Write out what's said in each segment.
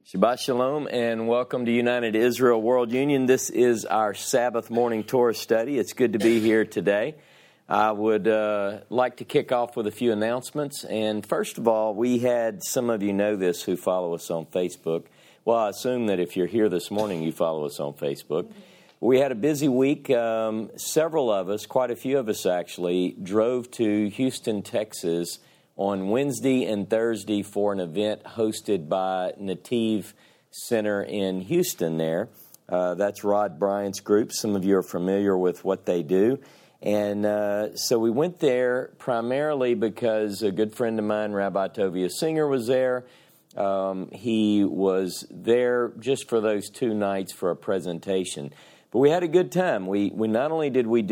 Shabbat Shalom and welcome to United Israel World Union. This is our Sabbath morning Torah study. It's good to be here today. I would like to kick off with a few announcements. And first of all, we had, some of you know this who follow us on Facebook. Well, I assume that if you're here this morning, you follow us on Facebook. We had a busy week. Several of us, quite a few of us actually, drove to Houston, Texas on Wednesday and Thursday for an event hosted by Nativ Center in Houston there. That's Rod Bryant's group. Some of you are familiar with what they do. And so we went there primarily because a good friend of mine, Rabbi Tovia Singer, was there. He was there just for those 2 nights for a presentation. But we had a good time. We not only did we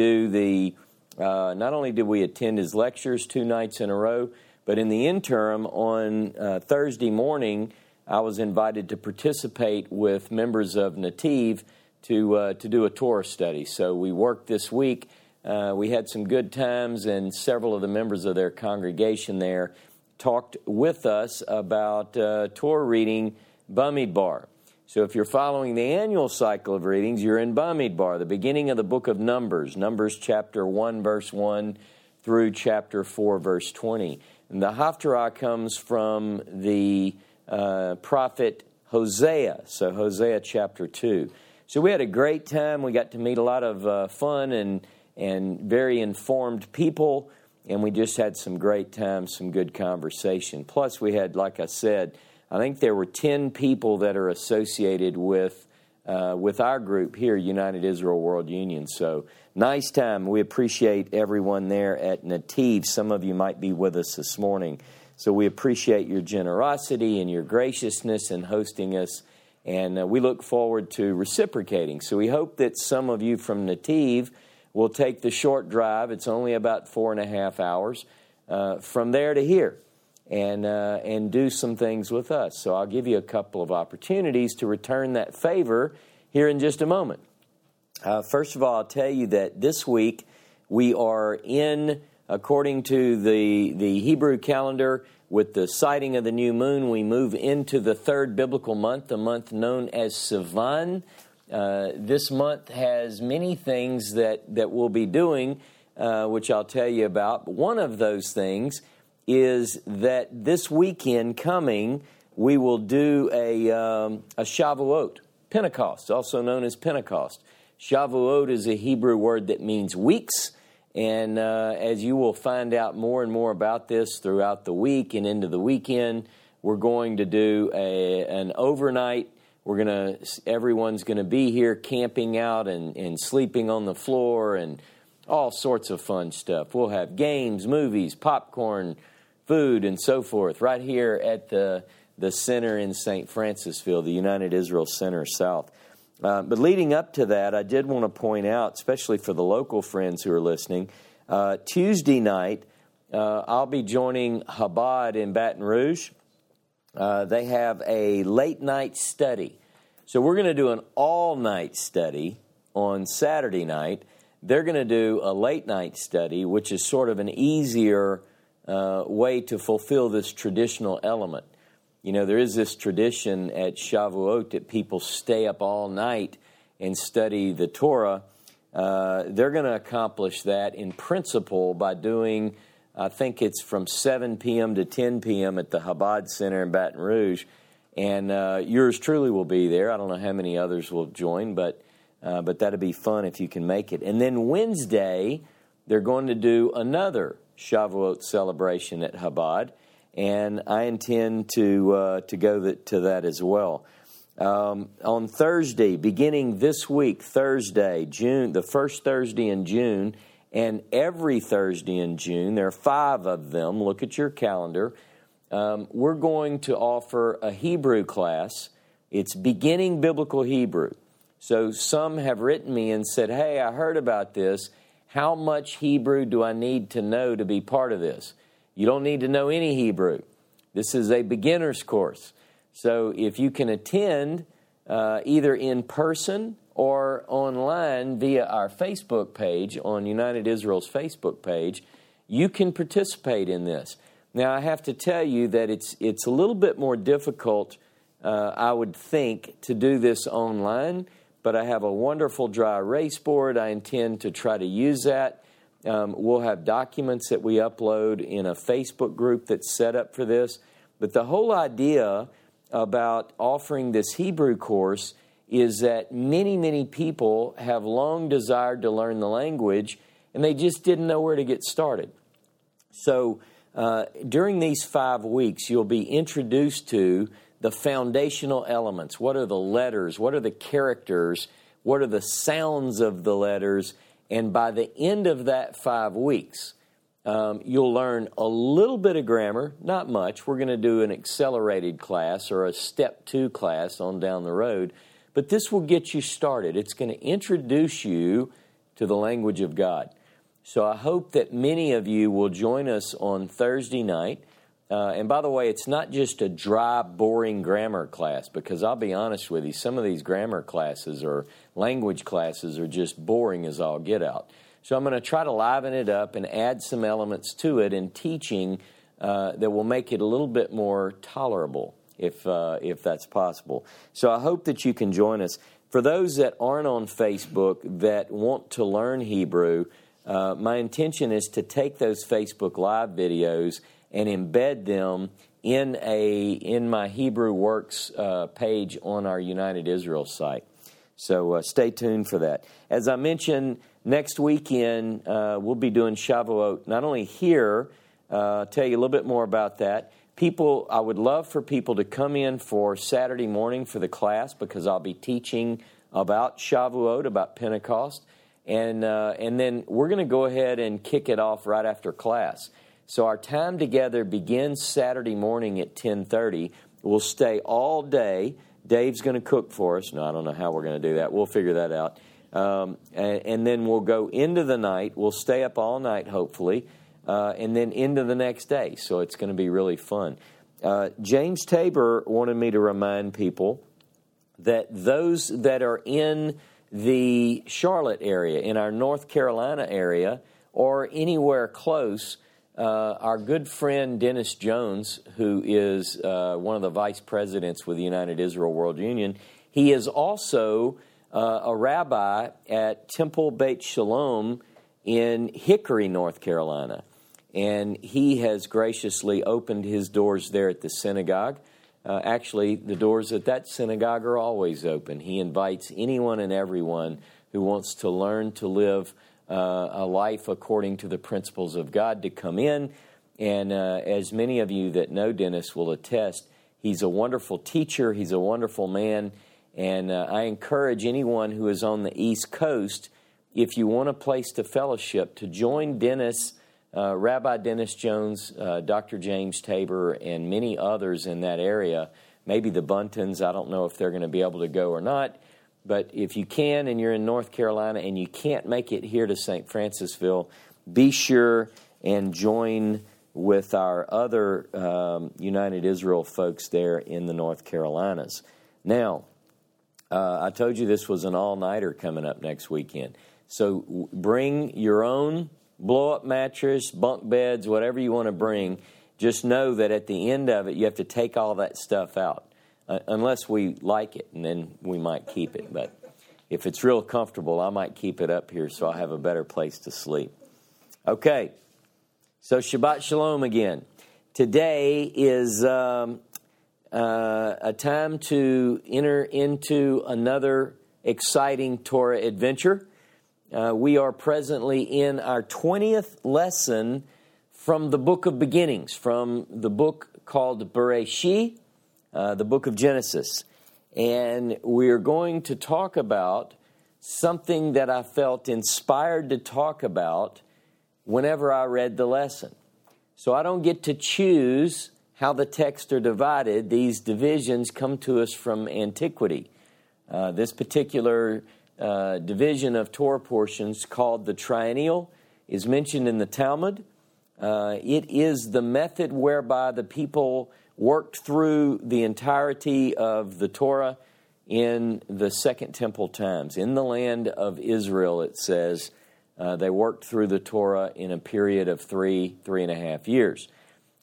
attend his lectures 2 nights in a row, but in the interim, on Thursday morning, I was invited to participate with members of Nativ to do a Torah study. So we worked this week. We had some good times, and several of the members of their congregation there talked with us about Torah reading Bamidbar. So if you're following the annual cycle of readings, you're in Bamidbar, the beginning of the book of Numbers, Numbers chapter 1, verse 1 through chapter 4, verse 20. And the Haftarah comes from the prophet Hosea, so Hosea chapter 2. So we had a great time. We got to meet a lot of fun and very informed people, and we just had some great time, some good conversation. Plus we had, like I said, I think there were 10 people that are associated with our group here, United Israel World Union. So nice time. We appreciate everyone there at Nativ. Some of you might be with us this morning. So we appreciate your generosity and your graciousness in hosting us, and we look forward to reciprocating. So we hope that some of you from Nativ will take the short drive. It's only about 4.5 hours from there to here, and do some things with us. So I'll give you a couple of opportunities to return that favor here in just a moment. First of all, I'll tell you that this week we are in, according to the Hebrew calendar, with the sighting of the new moon, we move into the 3rd biblical month, the month known as Sivan. This month has many things that we'll be doing, which I'll tell you about. But one of those things is that this weekend coming, we will do a Shavuot, Pentecost, also known as Pentecost. Shavuot is a Hebrew word that means weeks, and as you will find out more and more about this throughout the week and into the weekend, we're going to do an overnight. Everyone's going to be here camping out and sleeping on the floor and all sorts of fun stuff. We'll have games, movies, popcorn, food, and so forth right here at the center in St. Francisville, the United Israel Center South. But leading up to that, I did want to point out, especially for the local friends who are listening, Tuesday night, I'll be joining Chabad in Baton Rouge. They have a late-night study. So we're going to do an all-night study on Saturday night. They're going to do a late-night study, which is sort of an easier way to fulfill this traditional element. You know, there is this tradition at Shavuot that people stay up all night and study the Torah. They're going to accomplish that in principle by doing, I think it's from 7 p.m. to 10 p.m. at the Chabad Center in Baton Rouge. And yours truly will be there. I don't know how many others will join, but that'll be fun if you can make it. And then Wednesday, they're going to do another Shavuot celebration at Chabad, and I intend to go to that as well. On Thursday, beginning this week, Thursday, June, the first Thursday in June, and every Thursday in June, there are 5 of them. Look at your calendar. We're going to offer a Hebrew class. It's beginning biblical Hebrew. So some have written me and said, hey, I heard about this. How much Hebrew do I need to know to be part of this? You don't need to know any Hebrew. This is a beginner's course. So if you can attend either in person or online via our Facebook page, on United Israel's Facebook page, you can participate in this. Now, I have to tell you that it's a little bit more difficult I would think, to do this online, but I have a wonderful dry erase board. I intend to try to use that. We'll have documents that we upload in a Facebook group that's set up for this. But the whole idea about offering this Hebrew course is that many, many people have long desired to learn the language, and they just didn't know where to get started. So during these 5 weeks, you'll be introduced to the foundational elements. What are the letters? What are the characters? What are the sounds of the letters? And by the end of that 5 weeks, you'll learn a little bit of grammar, not much. We're going to do an accelerated class or a step 2 class on down the road. But this will get you started. It's going to introduce you to the language of God. So I hope that many of you will join us on Thursday night. And by the way, it's not just a dry, boring grammar class, because I'll be honest with you, some of these grammar classes or language classes are just boring as all get out. So I'm going to try to liven it up and add some elements to it in teaching that will make it a little bit more tolerable, if that's possible. So I hope that you can join us. For those that aren't on Facebook that want to learn Hebrew, my intention is to take those Facebook Live videos and embed them in my Hebrew Works page on our United Israel site. So stay tuned for that. As I mentioned, next weekend we'll be doing Shavuot, not only here, I'll tell you a little bit more about that. I would love for people to come in for Saturday morning for the class, because I'll be teaching about Shavuot, about Pentecost, and then we're going to go ahead and kick it off right after class. So our time together begins Saturday morning at 10:30. We'll stay all day. Dave's going to cook for us. No, I don't know how we're going to do that. We'll figure that out. And then we'll go into the night. We'll stay up all night, hopefully, and then into the next day. So it's going to be really fun. James Tabor wanted me to remind people that those that are in the Charlotte area, in our North Carolina area, or anywhere close, our good friend Dennis Jones, who is one of the vice presidents with the United Israel World Union, he is also a rabbi at Temple Beit Shalom in Hickory, North Carolina. And he has graciously opened his doors there at the synagogue. Actually, the doors at that synagogue are always open. He invites anyone and everyone who wants to learn to live a life according to the principles of God to come in. And as many of you that know Dennis will attest, he's a wonderful teacher. He's a wonderful man. And I encourage anyone who is on the East Coast, if you want a place to fellowship, to join Dennis, Rabbi Dennis Jones, Dr. James Tabor, and many others in that area. Maybe the Buntons. I don't know if they're going to be able to go or not. But if you can and you're in North Carolina and you can't make it here to St. Francisville, be sure and join with our other United Israel folks there in the North Carolinas. Now, I told you this was an all-nighter coming up next weekend. So bring your own blow-up mattress, bunk beds, whatever you want to bring. Just know that at the end of it, you have to take all that stuff out. Unless we like it, and then we might keep it. But if it's real comfortable, I might keep it up here so I have a better place to sleep. Okay, so Shabbat Shalom again. Today is a time to enter into another exciting Torah adventure. We are presently in our 20th lesson from the book of beginnings, from the book called Bereshit, the book of Genesis. And we're going to talk about something that I felt inspired to talk about whenever I read the lesson. So I don't get to choose how the texts are divided. These divisions come to us from antiquity. This particular division of Torah portions, called the triennial, is mentioned in the Talmud. It is the method whereby the people worked through the entirety of the Torah in the Second Temple times. In the land of Israel, it says, they worked through the Torah in a period of 3.5 years.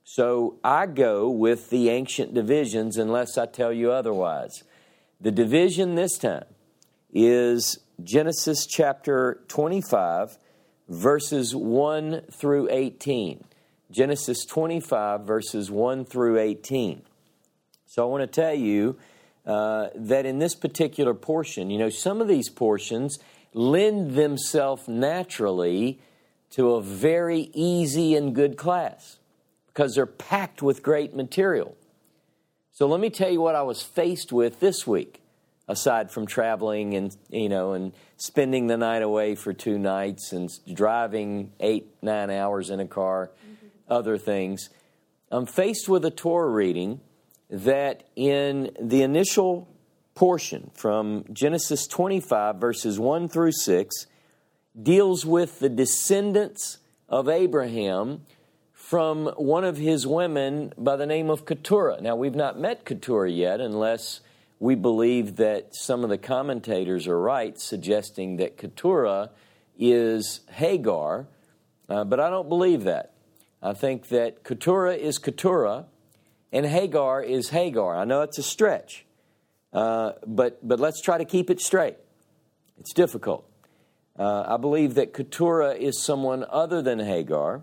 So I go with the ancient divisions unless I tell you otherwise. The division this time is Genesis chapter 25, verses 1 through 18. Genesis 25, verses 1 through 18. So I want to tell you that in this particular portion, some of these portions lend themselves naturally to a very easy and good class because they're packed with great material. So let me tell you what I was faced with this week, aside from traveling and spending the night away for 2 nights and driving 8-9 hours in a car, other things. I'm faced with a Torah reading that in the initial portion from Genesis 25, verses 1 through 6, deals with the descendants of Abraham from one of his women by the name of Keturah. Now, we've not met Keturah yet unless we believe that some of the commentators are right, suggesting that Keturah is Hagar, but I don't believe that. I think that Keturah is Keturah and Hagar is Hagar. I know it's a stretch, but let's try to keep it straight. It's difficult. I believe that Keturah is someone other than Hagar,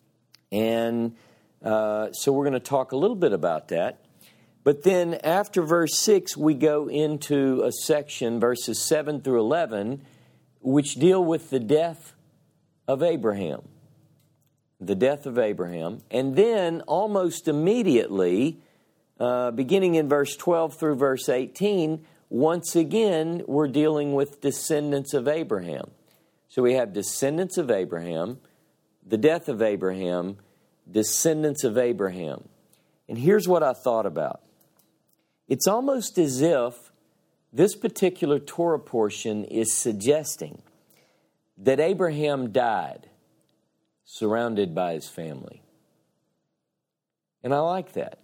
and so we're going to talk a little bit about that. But then after verse 6, we go into a section, verses 7 through 11, which deal with the death of Abraham. The death of Abraham. And then almost immediately, beginning in verse 12 through verse 18, once again, we're dealing with descendants of Abraham. So we have descendants of Abraham, the death of Abraham, descendants of Abraham. And here's what I thought about. It's almost as if this particular Torah portion is suggesting that Abraham died surrounded by his family. And I like that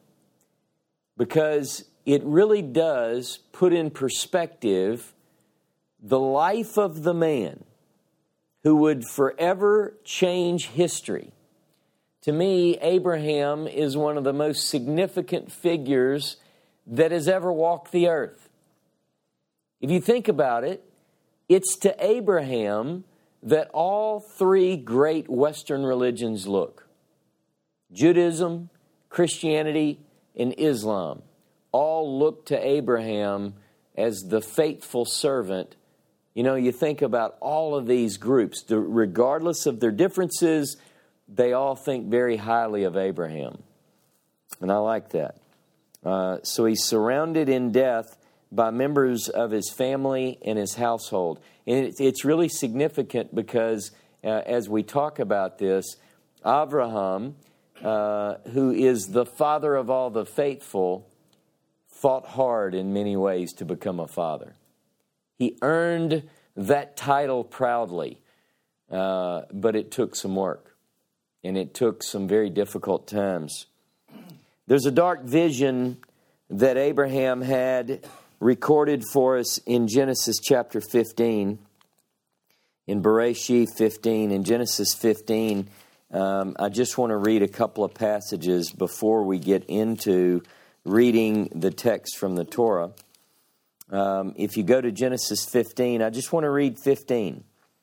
because it really does put in perspective the life of the man who would forever change history. To me, Abraham is one of the most significant figures that has ever walked the earth. If you think about it, it's to Abraham that all 3 great Western religions look. Judaism, Christianity, and Islam all look to Abraham as the faithful servant. You think about all of these groups, regardless of their differences, they all think very highly of Abraham. And I like that. So he's surrounded in death by members of his family and his household. And it's really significant because as we talk about this, Abraham, who is the father of all the faithful, fought hard in many ways to become a father. He earned that title proudly, but it took some work, and it took some very difficult times. There's a dark vision that Abraham had recorded for us in Genesis chapter 15, in Bereshit 15, in Genesis 15. I just want to read a couple of passages before we get into reading the text from the Torah. If you go to Genesis 15, I just want to read 15.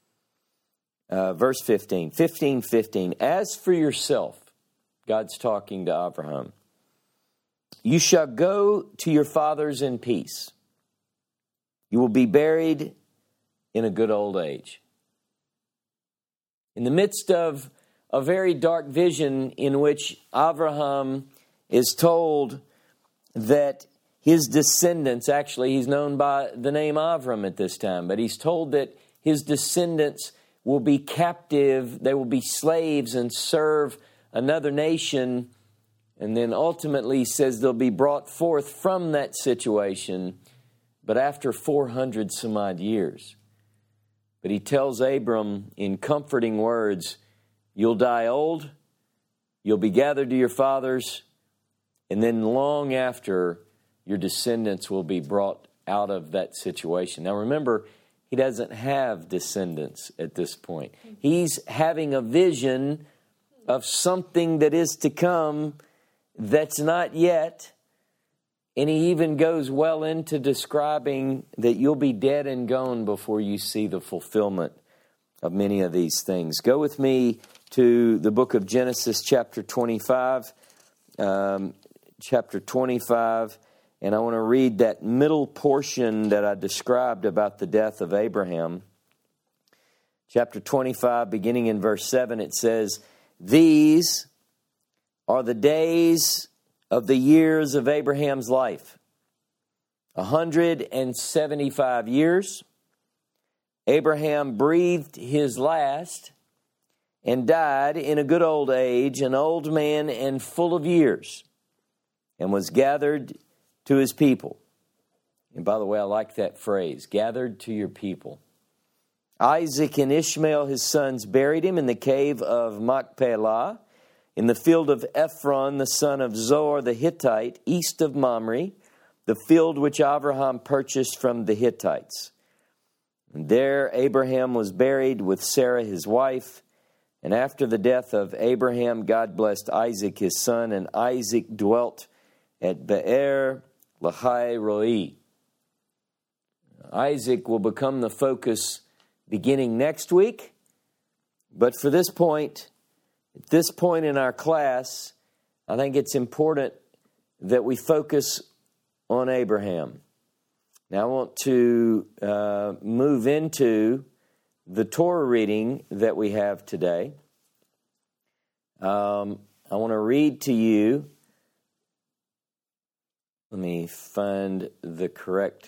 Verse 15. 15:15. As for yourself, God's talking to Abraham, you shall go to your fathers in peace. You will be buried in a good old age. In the midst of a very dark vision in which Abraham is told that his descendants, actually he's known by the name Avram at this time, but he's told that his descendants will be captive, they will be slaves and serve another nation. And then ultimately he says they'll be brought forth from that situation, but after 400 some odd years. But he tells Abram in comforting words, you'll die old, you'll be gathered to your fathers, and then long after, your descendants will be brought out of that situation. Now remember, he doesn't have descendants at this point. He's having a vision of something that is to come that's not yet. And he even goes well into describing that you'll be dead and gone before you see the fulfillment of many of these things. Go with me to the book of Genesis, chapter 25. Chapter 25, and I want to read that middle portion that I described about the death of Abraham. Chapter 25, beginning in verse 7, it says, "These are the days of the years of Abraham's life, 175 years. Abraham breathed his last and died in a good old age, an old man and full of years, and was gathered to his people." And by the way, I like that phrase, gathered to your people. "Isaac and Ishmael, his sons, buried him in the cave of Machpelah, in the field of Ephron, the son of Zohar the Hittite, east of Mamre, the field which Abraham purchased from the Hittites. And there Abraham was buried with Sarah his wife. And after the death of Abraham, God blessed Isaac his son, and Isaac dwelt at Be'er Lahai Roi." Isaac will become the focus beginning next week. But for this point, at this point in our class, I think it's important that we focus on Abraham. Now I want to move into the Torah reading that we have today. I want to read to you. Let me find the correct.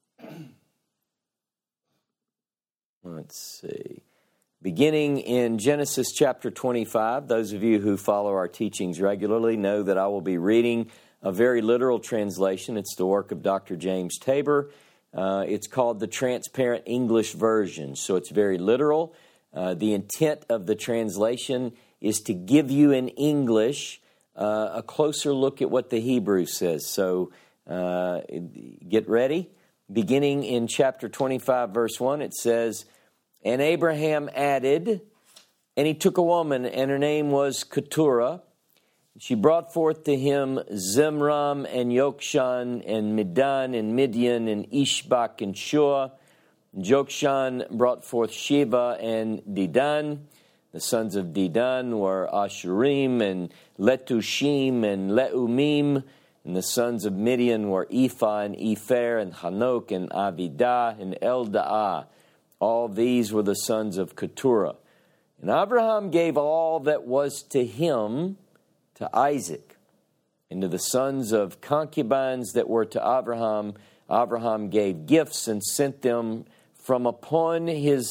Let's see. Beginning in Genesis chapter 25, those of you who follow our teachings regularly know that I will be reading a very literal translation. It's the work of Dr. James Tabor. It's called the Transparent English Version, so it's very literal. The intent of the translation is to give you in English a closer look at what the Hebrew says. So get ready. Beginning in chapter 25, verse 1, it says, "And Abraham added, and he took a woman, and her name was Keturah. She brought forth to him Zimram and Yokshan and Midan and Midian and Ishbak and Shua. Jokshan brought forth Sheba and Dedan. The sons of Dedan were Ashurim and Letushim and Leumim. And the sons of Midian were Ephah and Epher and Hanok and Avidah and Eldaah. All these were the sons of Keturah. And Abraham gave all that was to him to Isaac. And to the sons of concubines that were to Abraham, Abraham gave gifts and sent them from upon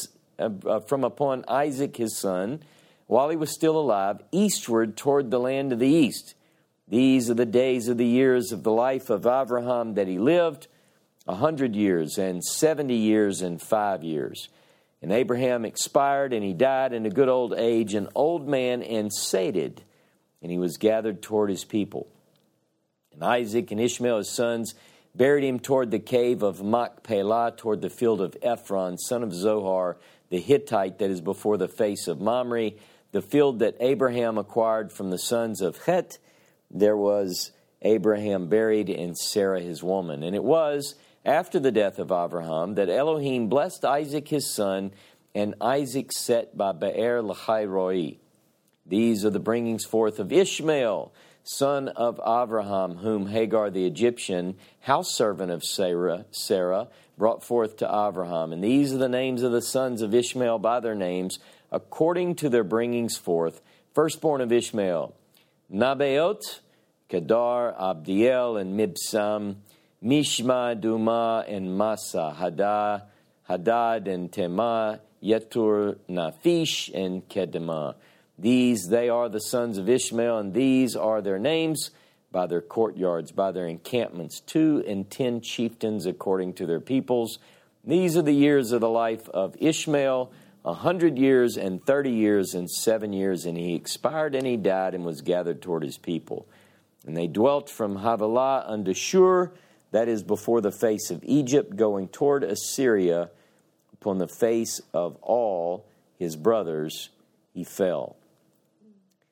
Isaac his son, while he was still alive, eastward toward the land of the east. These are the days of the years of the life of Abraham that he lived, 100 years and 70 years and 5 years. And Abraham expired, and he died in a good old age, an old man and sated, and he was gathered toward his people. And Isaac and Ishmael, his sons, buried him toward the cave of Machpelah, toward the field of Ephron, son of Zohar, the Hittite that is before the face of Mamre, the field that Abraham acquired from the sons of Het. There was Abraham buried, and Sarah his woman. And it was after the death of Abraham that Elohim blessed Isaac his son, and Isaac set by Be'er Lahai Roi. These are the bringings forth of Ishmael, son of Abraham, whom Hagar the Egyptian, house servant of Sarah, brought forth to Abraham. And these are the names of the sons of Ishmael by their names, according to their bringings forth. Firstborn of Ishmael, Nabaot, Kedar, Abdiel, and Mibsam, Mishma, Duma, and Masa, Hadad, and Tema, Yetur, Naphish, and Kedemah. These, they are the sons of Ishmael, and these are their names by their courtyards, by their encampments, 2 and 10 chieftains according to their peoples. These are the years of the life of Ishmael, 100 years and 30 years and 7 years, and he expired and he died and was gathered toward his people. And they dwelt from Havilah unto Shur, that is before the face of Egypt, going toward Assyria. Upon the face of all his brothers he fell.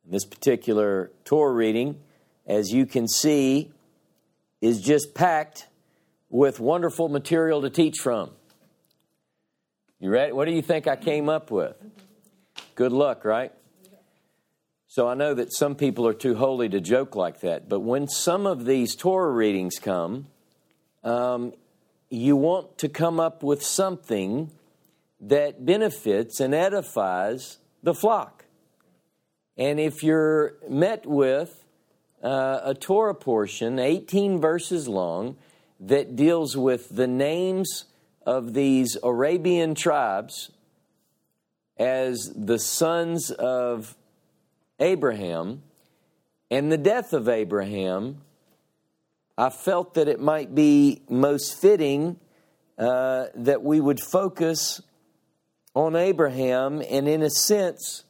This particular Torah reading, as you can see, is just packed with wonderful material to teach from. You ready? What do you think I came up with? Good luck, right? So I know that some people are too holy to joke like that, but when some of these Torah readings come, you want to come up with something that benefits and edifies the flock. And if you're met with a Torah portion, 18 verses long, that deals with the names of these Arabian tribes as the sons of Abraham and the death of Abraham, I felt that it might be most fitting that we would focus on Abraham and, in a sense,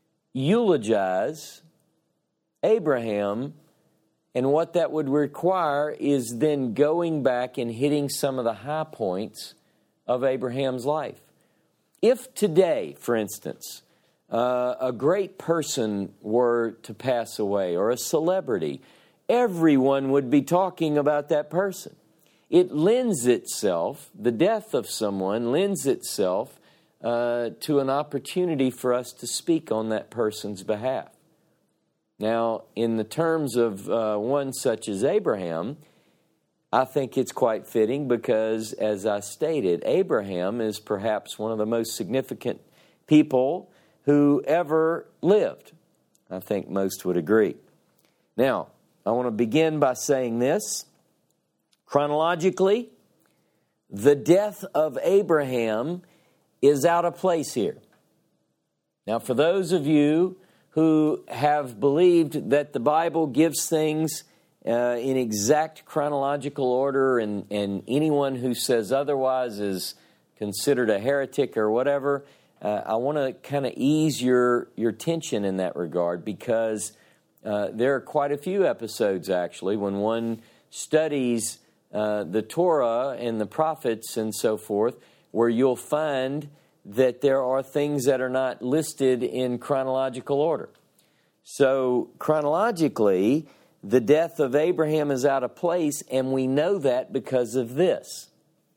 eulogize Abraham. And what that would require is then going back and hitting some of the high points of Abraham's life. If today, for instance, a great person were to pass away, or a celebrity, everyone would be talking about that person. It lends itself, the death of someone lends itself to an opportunity for us to speak on that person's behalf. Now, in the terms of one such as Abraham, I think it's quite fitting because, as I stated, Abraham is perhaps one of the most significant people who ever lived. I think most would agree. Now, I want to begin by saying this. Chronologically, the death of Abraham is out of place here. Now, for those of you who have believed that the Bible gives things in exact chronological order, and anyone who says otherwise is considered a heretic or whatever, I want to kind of ease your tension in that regard, because there are quite a few episodes, actually, when one studies the Torah and the prophets and so forth, where you'll find that there are things that are not listed in chronological order. So, chronologically, the death of Abraham is out of place, and we know that because of this.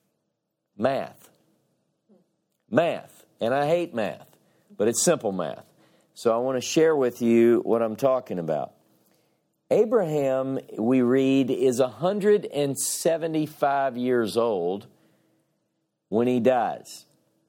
Math. Math. And I hate math, but it's simple math. So I want to share with you what I'm talking about. Abraham, we read, is 175 years old when he dies.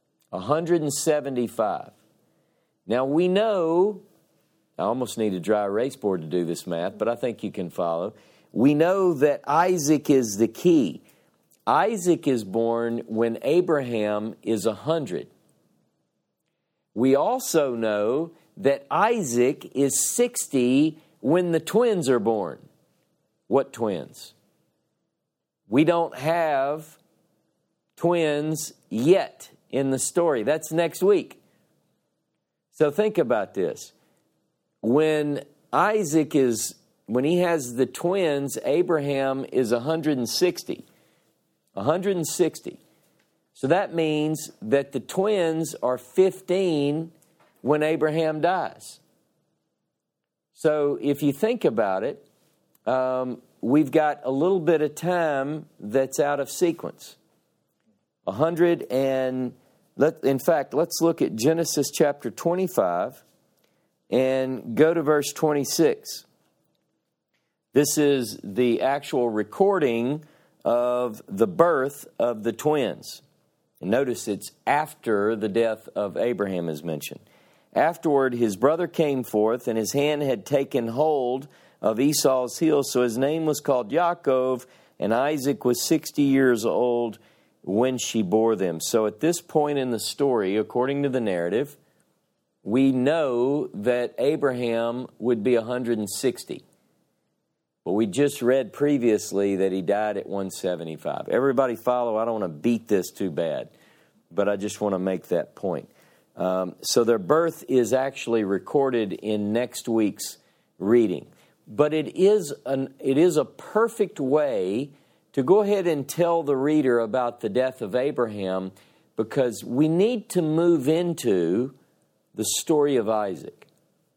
175. Now we know, I almost need a dry erase board to do this math, but I think you can follow. We know that Isaac is the key. Isaac is born when Abraham is 100. We also know that Isaac is 60 when the twins are born. What twins? We don't have twins yet in the story. That's next week. So think about this. When he has the twins, Abraham is 160. 160. So that means that the twins are 15 when Abraham dies. So if you think about it, we've got a little bit of time that's out of sequence. In fact, let's look at Genesis chapter 25 and go to verse 26. This is the actual recording of the birth of the twins. And notice it's after the death of Abraham is mentioned. Afterward, his brother came forth, and his hand had taken hold of Esau's heel, so his name was called Yaakov, and Isaac was 60 years old when she bore them. So at this point in the story, according to the narrative, we know that Abraham would be 160. But we just read previously that he died at 175. Everybody follow? I don't want to beat this too bad, but I just want to make that point. So their birth is actually recorded in next week's reading. But it is a perfect way to go ahead and tell the reader about the death of Abraham, because we need to move into the story of Isaac.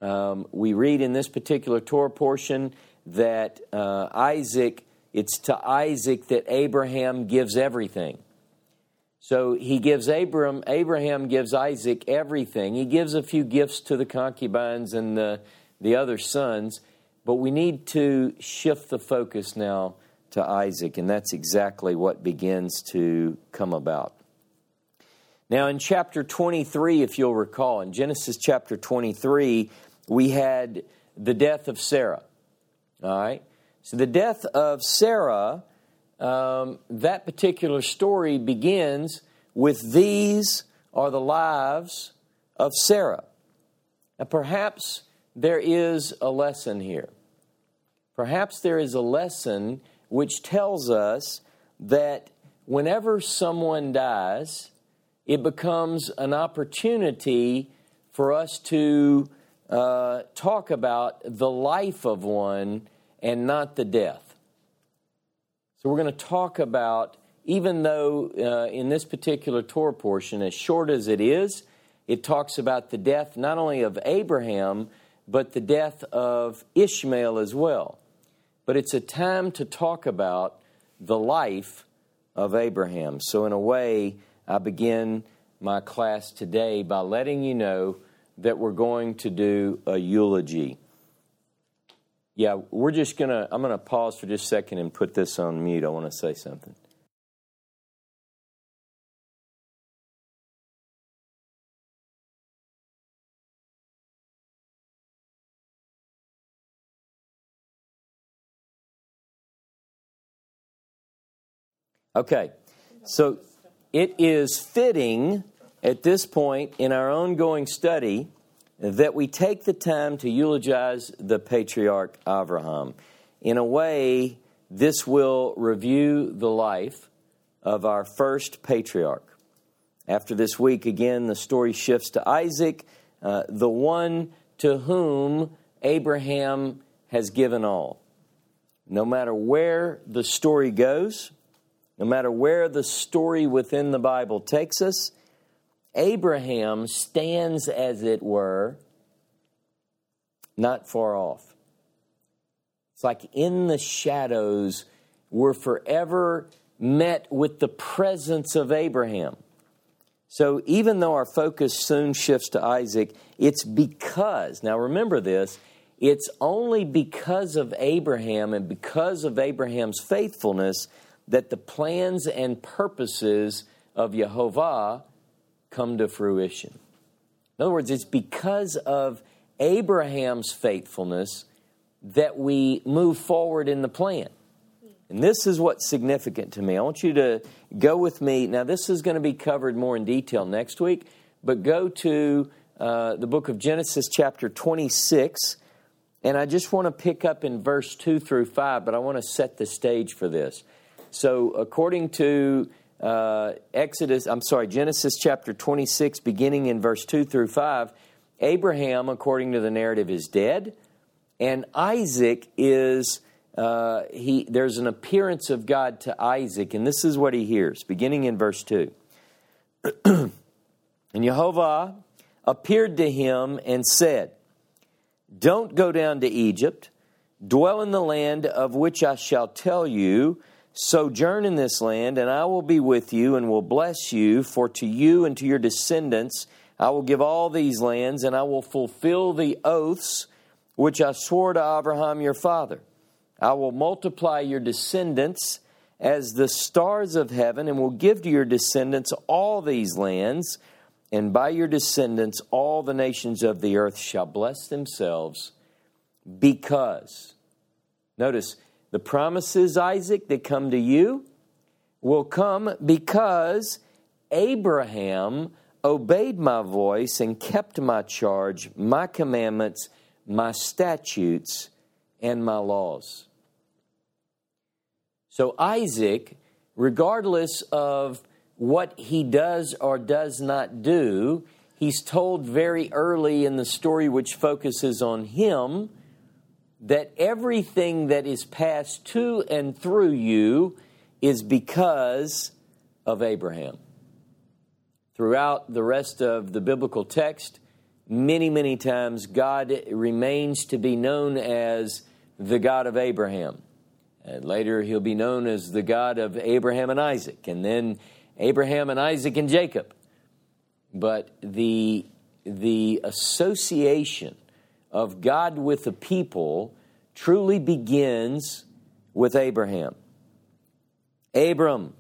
We read in this particular Torah portion that it's to Isaac that Abraham gives everything. So he gives Abraham gives Isaac everything. He gives a few gifts to the concubines and the other sons, but we need to shift the focus now to Isaac, and that's exactly what begins to come about. Now in chapter 23, if you'll recall, in Genesis chapter 23, we had the death of Sarah. All right? So the death of Sarah, that particular story begins with these are the lives of Sarah. Now perhaps there is a lesson here. Perhaps there is a lesson which tells us that whenever someone dies, it becomes an opportunity for us to talk about the life of one and not the death. So we're going to talk about, even though in this particular Torah portion, as short as it is, it talks about the death not only of Abraham, but the death of Ishmael as well. But it's a time to talk about the life of Abraham. So in a way, I begin my class today by letting you know that we're going to do a eulogy. Yeah, I'm going to pause for just a second and put this on mute. I want to say something. Okay, so it is fitting at this point in our ongoing study that we take the time to eulogize the patriarch Abraham. In a way, this will review the life of our first patriarch. After this week, again, the story shifts to Isaac, the one to whom Abraham has given all. No matter where the story goes, no matter where the story within the Bible takes us, Abraham stands, as it were, not far off. It's like in the shadows, we're forever met with the presence of Abraham. So even though our focus soon shifts to Isaac, it's because, now remember this, it's only because of Abraham and because of Abraham's faithfulness that the plans and purposes of Yehovah come to fruition. In other words, it's because of Abraham's faithfulness that we move forward in the plan. And this is what's significant to me. I want you to go with me. Now, this is going to be covered more in detail next week, but go to the book of Genesis chapter 26, and I just want to pick up in verse 2 through 5, but I want to set the stage for this. So according to Genesis chapter 26, beginning in verse 2 through 5, Abraham, according to the narrative, is dead, and Isaac is, there's an appearance of God to Isaac, and this is what he hears, beginning in verse 2. And Yehovah appeared to him and said, "Don't go down to Egypt, dwell in the land of which I shall tell you, sojourn in this land, and I will be with you and will bless you, for to you and to your descendants I will give all these lands, and I will fulfill the oaths which I swore to Abraham your father. I will multiply your descendants as the stars of heaven, and will give to your descendants all these lands, and by your descendants all the nations of the earth shall bless themselves, because," notice, the promises, Isaac, that come to you will come because Abraham obeyed my voice and kept my charge, my commandments, my statutes, and my laws. So Isaac, regardless of what he does or does not do, he's told very early in the story, which focuses on him, that everything that is passed to and through you is because of Abraham. Throughout the rest of the biblical text, many, many times, God remains to be known as the God of Abraham. And later he'll be known as the God of Abraham and Isaac, and then Abraham and Isaac and Jacob. But the association of God with the people truly begins with Abraham. Abram,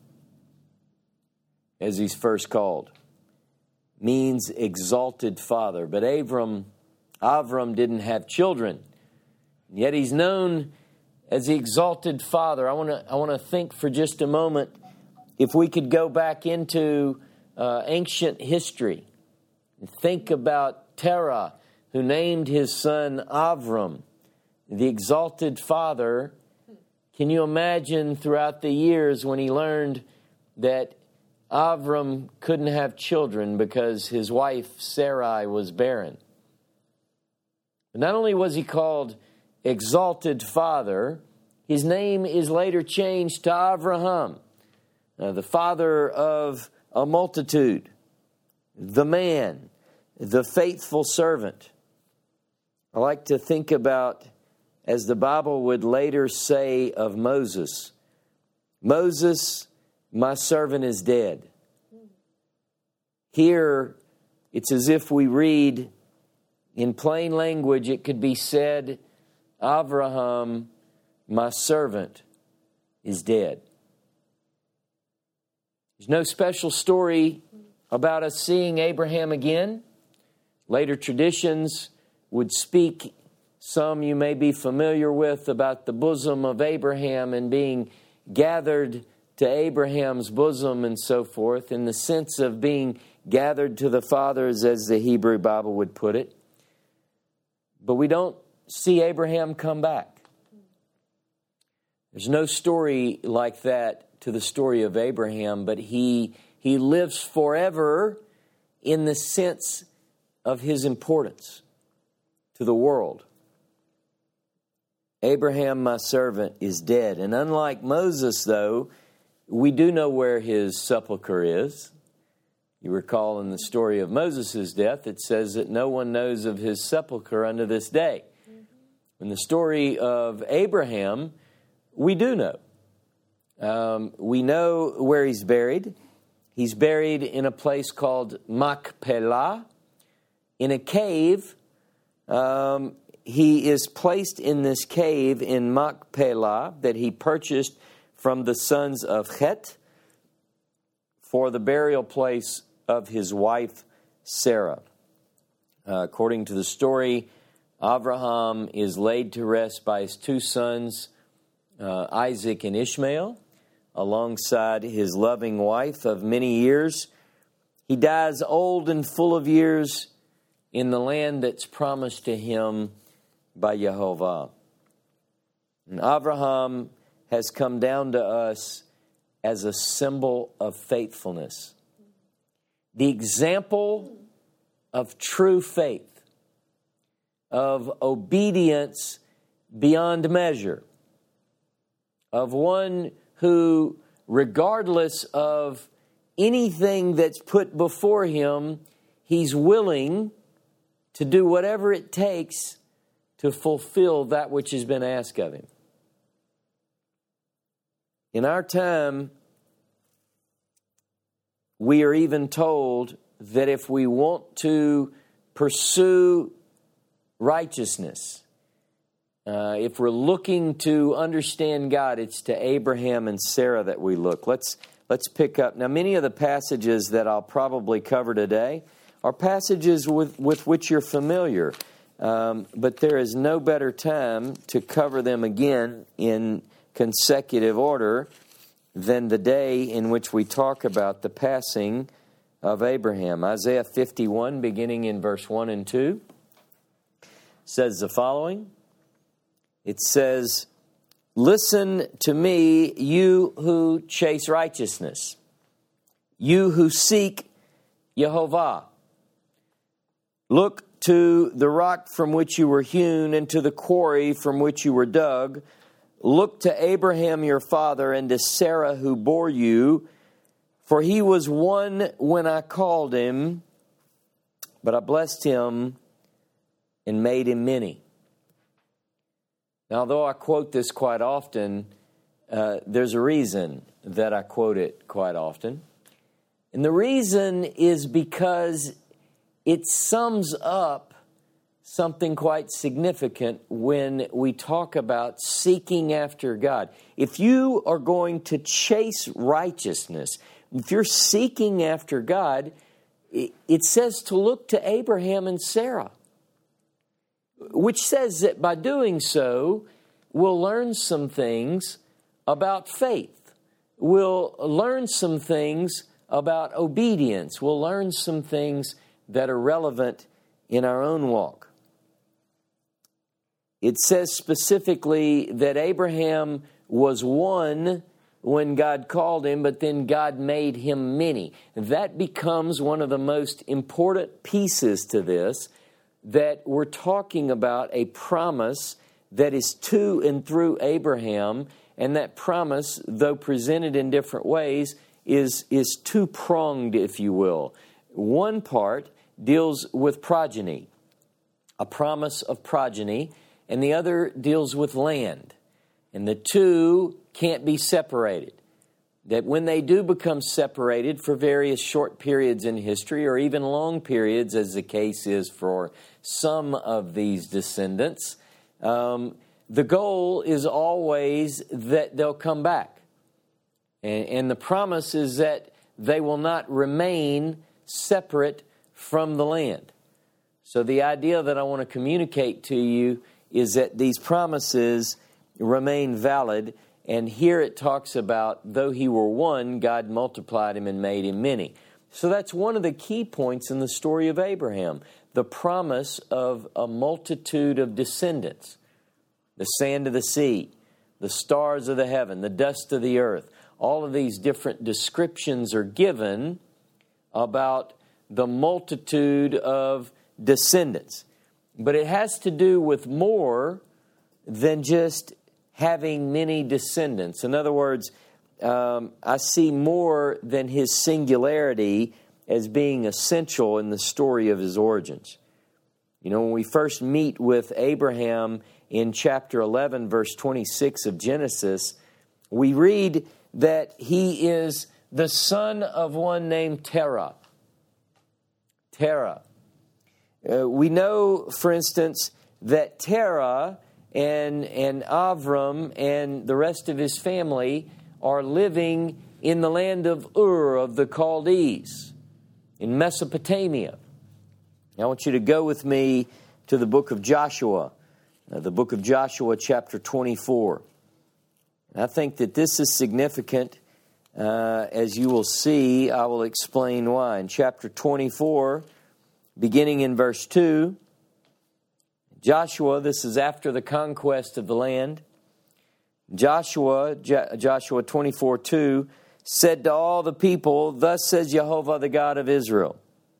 as he's first called, means exalted father. But Avram didn't have children. Yet he's known as the exalted father. I want to think for just a moment, if we could go back into ancient history and think about Terah, who named his son Avram, the exalted father. Can you imagine throughout the years when he learned that Avram couldn't have children because his wife Sarai was barren? But not only was he called exalted father, his name is later changed to Avraham, the father of a multitude, the man, the faithful servant. I like to think about, as the Bible would later say of Moses, Moses, my servant, is dead. Here, it's as if we read in plain language, it could be said, Avraham, my servant, is dead. There's no special story about us seeing Abraham again. Later traditions would speak, some you may be familiar with, about the bosom of Abraham and being gathered to Abraham's bosom and so forth, in the sense of being gathered to the fathers, as the Hebrew Bible would put it. But we don't see Abraham come back. There's no story like that to the story of Abraham, but he lives forever in the sense of his importance to the world. Abraham, my servant, is dead. And unlike Moses, though, we do know where his sepulcher is. You recall in the story of Moses' death, it says that no one knows of his sepulcher unto this day. In the story of Abraham, we do know. We know where he's buried. He's buried in a place called Machpelah, in a cave. He is placed in this cave in Machpelah that he purchased from the sons of Chet for the burial place of his wife Sarah. According to the story, Abraham is laid to rest by his two sons, Isaac and Ishmael, alongside his loving wife of many years. He dies old and full of years in the land that's promised to him by Jehovah. And Abraham has come down to us as a symbol of faithfulness. The example of true faith, of obedience beyond measure, of one who, regardless of anything that's put before him, he's willing to do whatever it takes to fulfill that which has been asked of him. In our time, we are even told that if we want to pursue righteousness, if we're looking to understand God, it's to Abraham and Sarah that we look. Let's pick up. Now, many of the passages that I'll probably cover today are passages with which you're familiar. But there is no better time to cover them again in consecutive order than the day in which we talk about the passing of Abraham. Isaiah 51, beginning in verse 1 and 2, says the following. It says, "Listen to me, you who chase righteousness, you who seek Jehovah. Look to the rock from which you were hewn, and to the quarry from which you were dug. Look to Abraham your father, and to Sarah who bore you. For he was one when I called him, but I blessed him and made him many. Now, although I quote this quite often, there's a reason that I quote it quite often. And the reason is because it sums up something quite significant when we talk about seeking after God. If you are going to chase righteousness, if you're seeking after God, it says to look to Abraham and Sarah, which says that by doing so, we'll learn some things about faith. We'll learn some things about obedience. We'll learn some things that are relevant in our own walk. It says specifically that Abraham was one when God called him, but then God made him many. That becomes one of the most important pieces to this, that we're talking about a promise that is to and through Abraham, and that promise, though presented in different ways, is two-pronged, if you will. One part deals with progeny, a promise of progeny, and the other deals with land. And the two can't be separated. That when they do become separated for various short periods in history, or even long periods, as the case is for some of these descendants, the goal is always that they'll come back. And the promise is that they will not remain separate from the land. So the idea that I want to communicate to you is that these promises remain valid. And here it talks about, though he were one, God multiplied him and made him many. So that's one of the key points in the story of Abraham, the promise of a multitude of descendants. The sand of the sea, the stars of the heaven, the dust of the earth. All of these different descriptions are given about the multitude of descendants. But it has to do with more than just having many descendants. In other words, I see more than his singularity as being essential in the story of his origins. You know, when we first meet with Abraham in chapter 11, verse 26 of Genesis, we read that he is the son of one named Terah. Terah. We know, for instance, that Terah and Avram and the rest of his family are living in the land of Ur of the Chaldees, in Mesopotamia. Now, I want you to go with me to the book of Joshua, the book of Joshua, chapter 24. And I think that this is significant. As you will see, I will explain why. In chapter 24, beginning in verse 2, Joshua, this is after the conquest of the land. Joshua 24:2 said to all the people, "Thus says Jehovah, the God of Israel,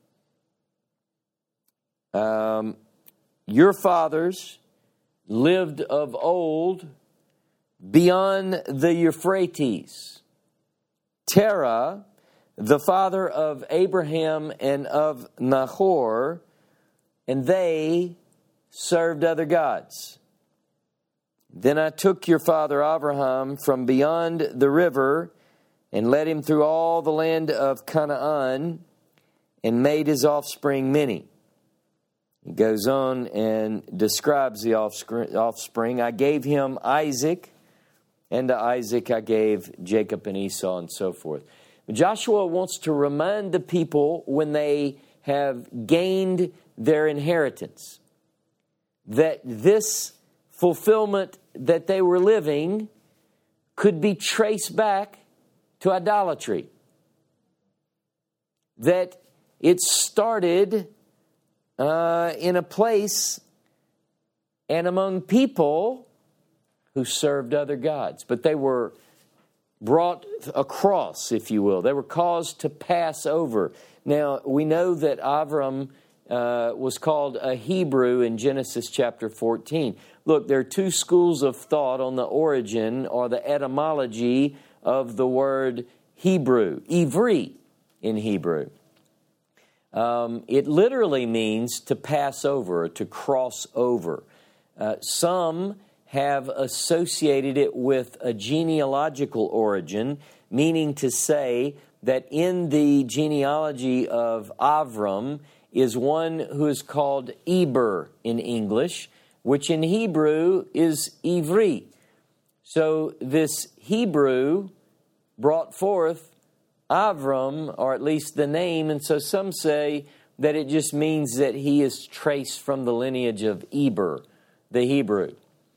your fathers lived of old beyond the Euphrates. Terah, the father of Abraham and of Nahor, and they served other gods. Then I took your father Abraham from beyond the river and led him through all the land of Canaan and made his offspring many." He goes on and describes the offspring. "I gave him Isaac, and to Isaac I gave Jacob and Esau," and so forth. Joshua wants to remind the people, when they have gained their inheritance, that this fulfillment that they were living could be traced back to idolatry. That it started in a place and among people who served other gods. But they were brought across, if you will. They were caused to pass over. Now, we know that Avram was called a Hebrew in Genesis chapter 14. Look, there are two schools of thought on the origin or the etymology of the word Hebrew, Ivri in Hebrew. It literally means to pass over, to cross over. Some have associated it with a genealogical origin, meaning to say that in the genealogy of Avram is one who is called Eber in English, which in Hebrew is Ivri. So this Hebrew brought forth Avram, or at least the name, and so some say that it just means that he is traced from the lineage of Eber, the Hebrew.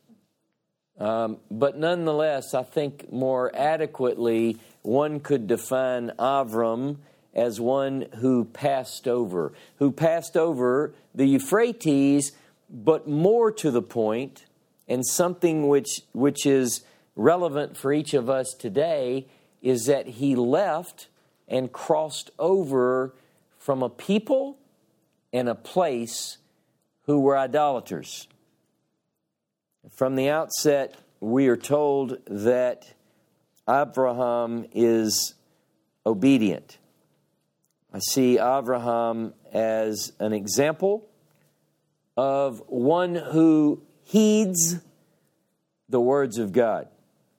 But nonetheless, I think more adequately, one could define Avram as one who passed over the Euphrates, but more to the point, and something which is relevant for each of us today, is that he left and crossed over from a people and a place who were idolaters. From the outset, we are told that Abraham is obedient. I see Abraham as an example of one who heeds the words of God.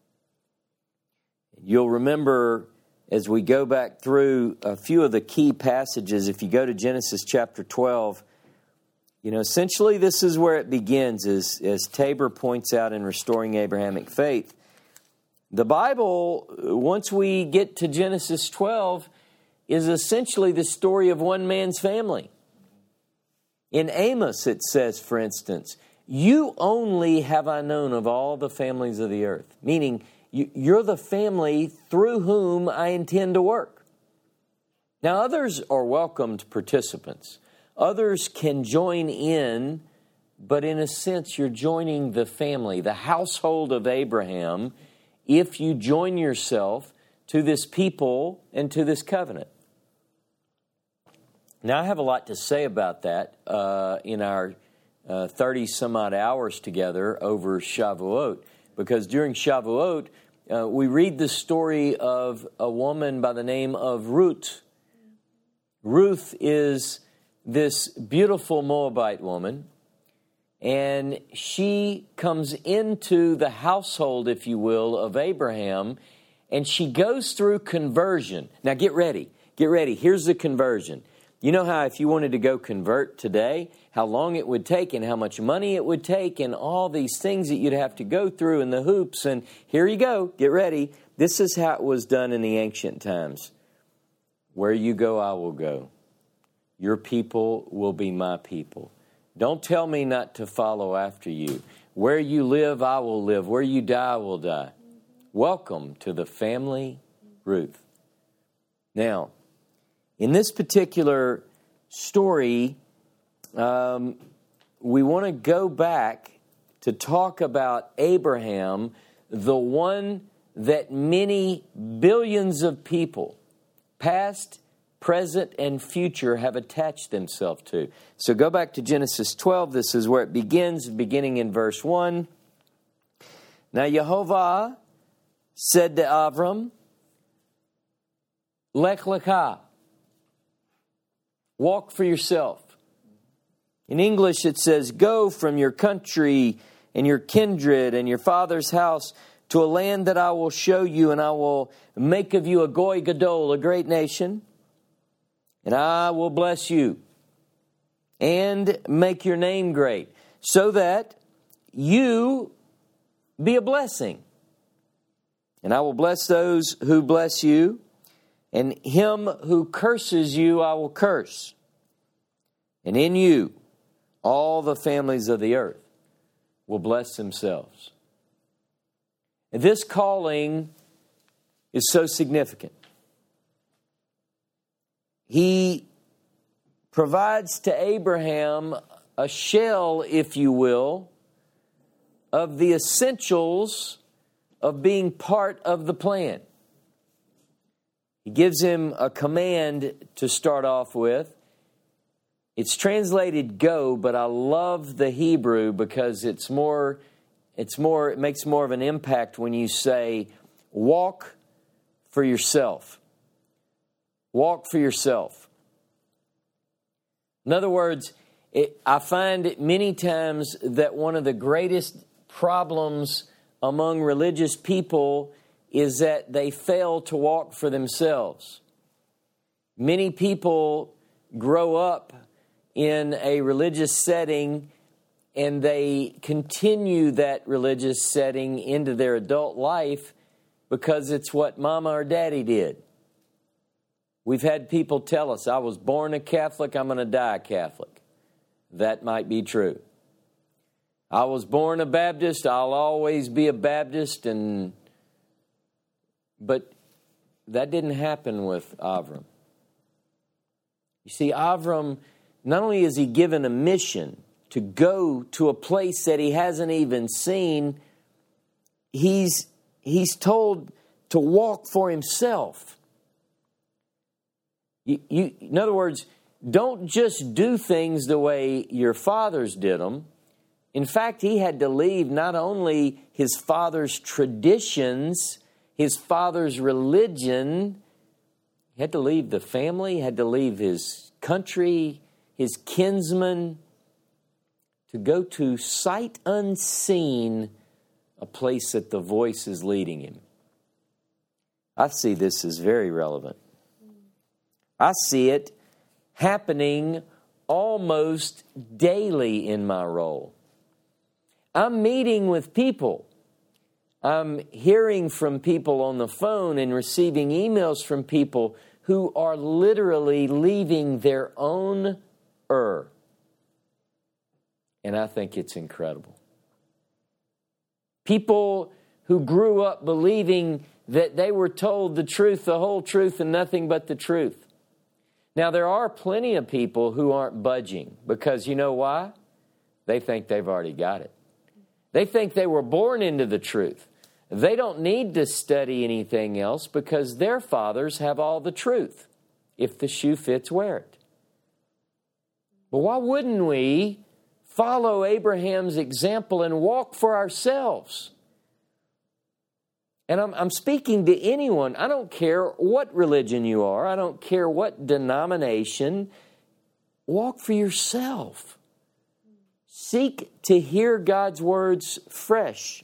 You'll remember as we go back through a few of the key passages, if you go to Genesis chapter 12, essentially this is where it begins, as Tabor points out in Restoring Abrahamic Faith. The Bible, once we get to Genesis 12, is essentially the story of one man's family. In Amos, it says, for instance, "You only have I known of all the families of the earth," meaning you're the family through whom I intend to work. Now, others are welcomed participants. Others can join in, but in a sense, you're joining the family, the household of Abraham, if you join yourself to this people and to this covenant. Now, I have a lot to say about that in our 30-some-odd hours together over Shavuot, because during Shavuot, we read the story of a woman by the name of Ruth. Ruth is this beautiful Moabite woman, and she comes into the household, if you will, of Abraham, and she goes through conversion. Now get ready. Here's the conversion. You know how if you wanted to go convert today, how long it would take and how much money it would take and all these things that you'd have to go through and the hoops, and here you go, get ready. This is how it was done in the ancient times. Where you go, I will go. Your people will be my people. Don't tell me not to follow after you. Where you live, I will live. Where you die, I will die. Welcome to the family, Ruth. Now, in this particular story, we want to go back to talk about Abraham, the one that many billions of people, past, present, and future, have attached themselves to. So go back to Genesis 12. This is where it begins, beginning in verse 1. Now Yehovah said to Avram, Lech lecha, walk for yourself. In English it says, go from your country and your kindred and your father's house to a land that I will show you, and I will make of you a goy gadol, a great nation, and I will bless you and make your name great, so that you be a blessing. And I will bless those who bless you, and him who curses you I will curse. And in you all the families of the earth will bless themselves. And this calling is so significant. He provides to Abraham a shell, if you will, of the essentials of being part of the plan. He gives him a command to start off with. It's translated go, but I love the Hebrew because it makes more of an impact when you say walk for yourself. Walk for yourself. In other words, I find many times that one of the greatest problems among religious people is that they fail to walk for themselves. Many people grow up in a religious setting and they continue that religious setting into their adult life because it's what mama or daddy did. We've had people tell us, I was born a Catholic, I'm going to die a Catholic. That might be true. I was born a Baptist, I'll always be a Baptist, but that didn't happen with Avram. You see, Avram, not only is he given a mission to go to a place that he hasn't even seen, he's told to walk for himself. In other words, don't just do things the way your fathers did them. In fact, he had to leave not only his father's traditions, his father's religion. He had to leave the family, he had to leave his country, his kinsmen, to go to sight unseen, a place that the voice is leading him. I see this as very relevant. I see it happening almost daily in my role. I'm meeting with people. I'm hearing from people on the phone and receiving emails from people who are literally leaving their own And I think it's incredible. People who grew up believing that they were told the truth, the whole truth, and nothing but the truth. Now, there are plenty of people who aren't budging because you know why? They think they've already got it. They think they were born into the truth. They don't need to study anything else because their fathers have all the truth. If the shoe fits, wear it. But why wouldn't we follow Abraham's example and walk for ourselves? And I'm speaking to anyone. I don't care what religion you are. I don't care what denomination. Walk for yourself. Seek to hear God's words fresh.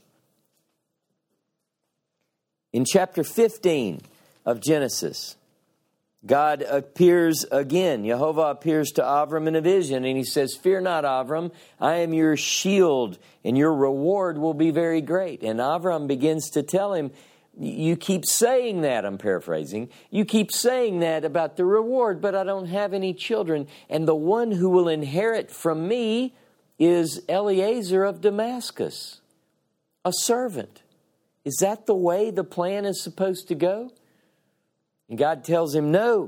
In chapter 15 of Genesis, God appears again. Jehovah appears to Avram in a vision, and he says, "Fear not, Avram, I am your shield, and your reward will be very great." And Avram begins to tell him, you keep saying that, I'm paraphrasing, you keep saying that about the reward, but I don't have any children. And the one who will inherit from me is Eliezer of Damascus, a servant. Is that the way the plan is supposed to go? And God tells him no.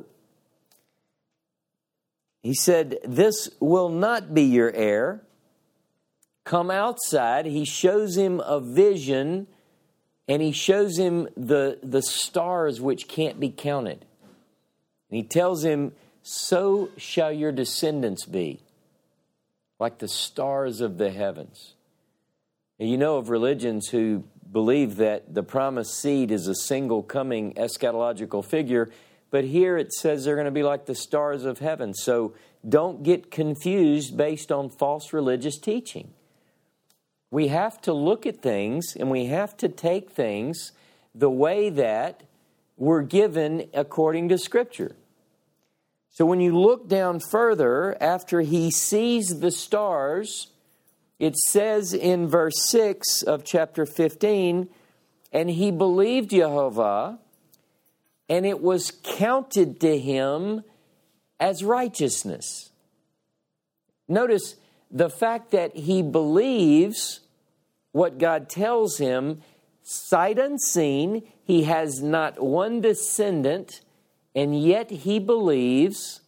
He said, "This will not be your heir. Come outside." He shows him a vision, and he shows him the stars which can't be counted. And he tells him, "So shall your descendants be, like the stars of the heavens." And you know of religions who believe that the promised seed is a single coming eschatological figure, but here it says they're going to be like the stars of heaven. So don't get confused based on false religious teaching. We have to look at things and we have to take things the way that we're given according to Scripture. So when you look down further, after he sees the stars, it says in verse 6 of chapter 15, "And he believed Jehovah, and it was counted to him as righteousness." Notice the fact that he believes what God tells him, sight unseen, he has not one descendant, and yet he believes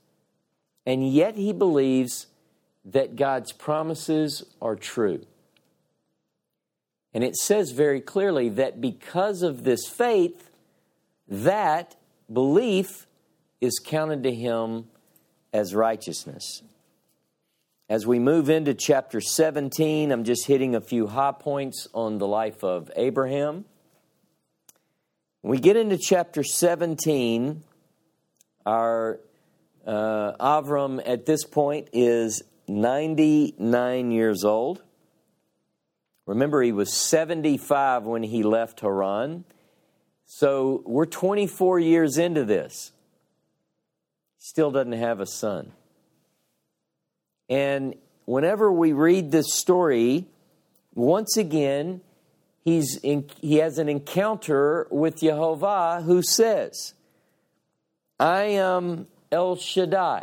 that God's promises are true. And it says very clearly that because of this faith, that belief is counted to him as righteousness. As we move into chapter 17, I'm just hitting a few high points on the life of Abraham. When we get into chapter 17, our Avram at this point is 99 years old. Remember, he was 75 when he left Haran. So we're 24 years into this. Still doesn't have a son. And whenever we read this story, once again, he has an encounter with Jehovah who says, I am El Shaddai.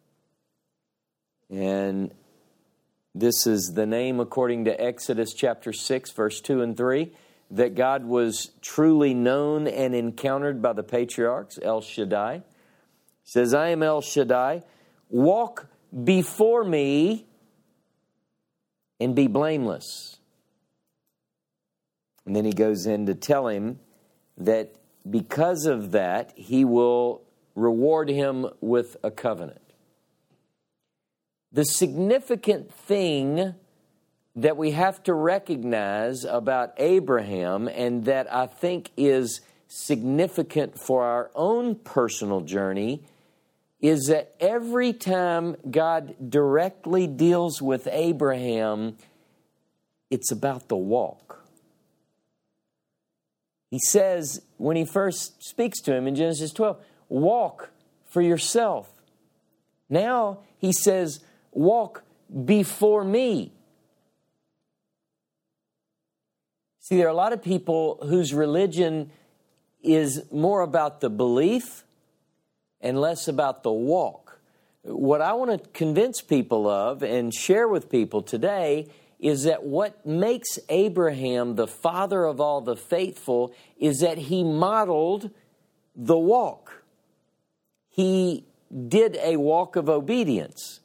And this is the name, according to Exodus chapter 6, verse 2 and 3, that God was truly known and encountered by the patriarchs, El Shaddai. He says, I am El Shaddai. Walk before me and be blameless. And then he goes in to tell him that because of that, he will reward him with a covenant. The significant thing that we have to recognize about Abraham, and that I think is significant for our own personal journey, is that every time God directly deals with Abraham, it's about the walk. He says, when he first speaks to him in Genesis 12, walk for yourself. Now he says, walk before me. See, there are a lot of people whose religion is more about the belief and less about the walk. What I want to convince people of and share with people today is that what makes Abraham the father of all the faithful is that he modeled the walk. He did a walk of obedience.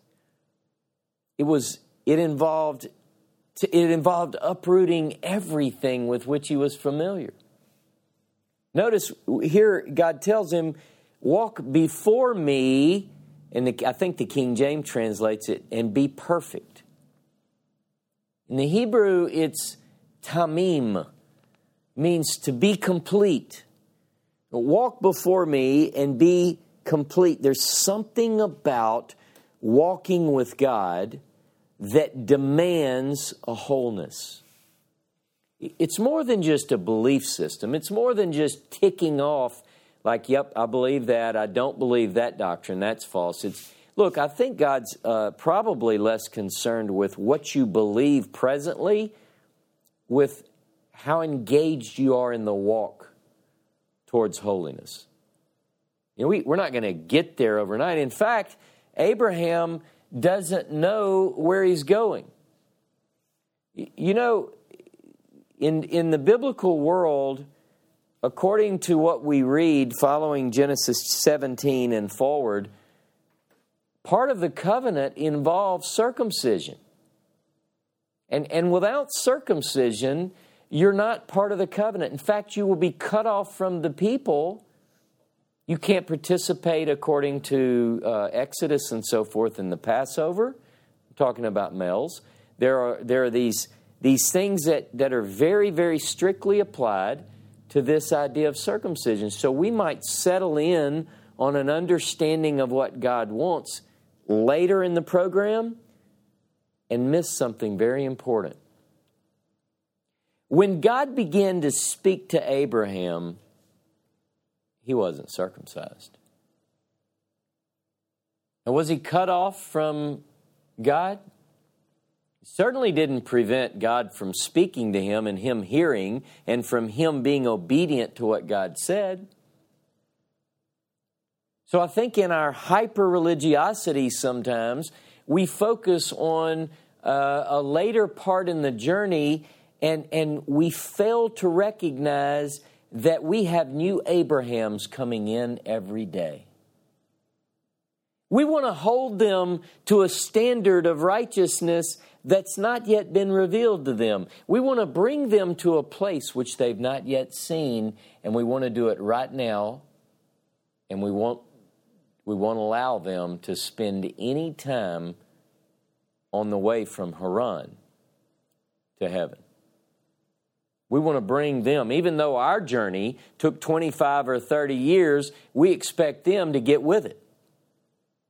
It involved uprooting everything with which he was familiar. Notice here God tells him, walk before me, and I think the King James translates it, and be perfect. In the Hebrew, it's tamim, means to be complete. Walk before me and be complete. There's something about walking with God that demands a wholeness. It's more than just a belief system. It's more than just ticking off like, yep, I believe that. I don't believe that doctrine. That's false. Look, I think God's probably less concerned with what you believe presently, with how engaged you are in the walk towards holiness. You know, we're not going to get there overnight. In fact, Abraham doesn't know where he's going. You know, in the biblical world, according to what we read following Genesis 17 and forward, part of the covenant involves circumcision. And without circumcision, you're not part of the covenant. In fact, you will be cut off from the people. You can't participate according to Exodus and so forth in the Passover. I'm talking about males. There are these things that are very, very strictly applied to this idea of circumcision. So we might settle in on an understanding of what God wants later in the program and miss something very important. When God began to speak to Abraham, he wasn't circumcised. Now, was he cut off from God? It certainly didn't prevent God from speaking to him and him hearing and from him being obedient to what God said. So I think in our hyper-religiosity sometimes, we focus on a later part in the journey and we fail to recognize that we have new Abrahams coming in every day. We want to hold them to a standard of righteousness that's not yet been revealed to them. We want to bring them to a place which they've not yet seen, and we want to do it right now, and we won't allow them to spend any time on the way from Haran to heaven. We want to bring them, even though our journey took 25 or 30 years, we expect them to get with it.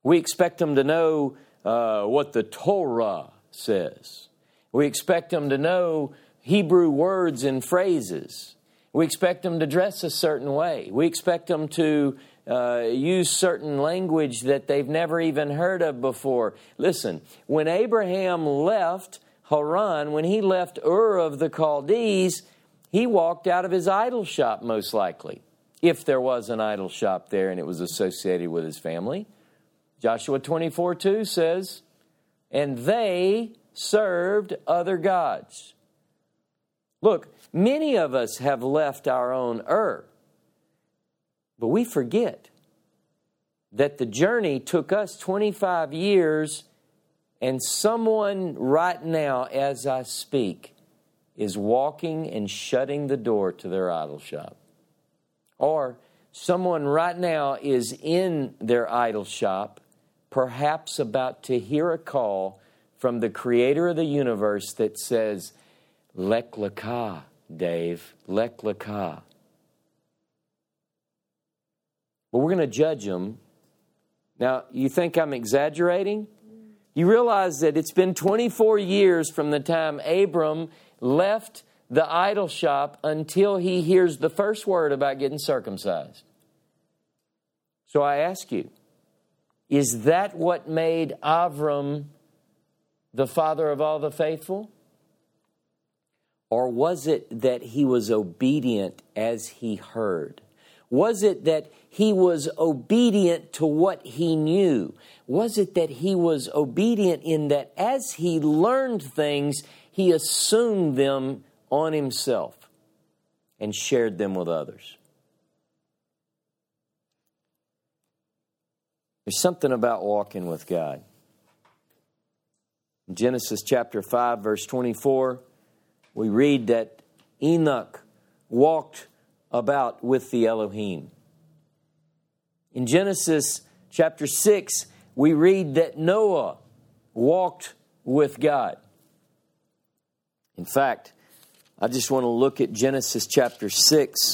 We expect them to know what the Torah says. We expect them to know Hebrew words and phrases. We expect them to dress a certain way. We expect them to use certain language that they've never even heard of before. Listen, when Abraham left Haran, when he left Ur of the Chaldees, he walked out of his idol shop most likely, if there was an idol shop there and it was associated with his family. Joshua 24:2 says, and they served other gods. Look, many of us have left our own Ur, but we forget that the journey took us 25 years, and someone right now, as I speak, is walking and shutting the door to their idol shop. Or someone right now is in their idol shop, perhaps about to hear a call from the creator of the universe that says, Lech Lecha, Dave, Lech Lecha. But we're going to judge them. Now, you think I'm exaggerating? You realize that it's been 24 years from the time Abram left the idol shop until he hears the first word about getting circumcised. So I ask you, is that what made Avram the father of all the faithful? Or was it that he was obedient as he heard? Was it that he was obedient to what he knew? Was it that he was obedient in that as he learned things, he assumed them on himself and shared them with others? There's something about walking with God. In Genesis chapter 5, verse 24, we read that Enoch walked about with the Elohim. In Genesis chapter 6, we read that Noah walked with God. In fact, I just want to look at Genesis chapter 6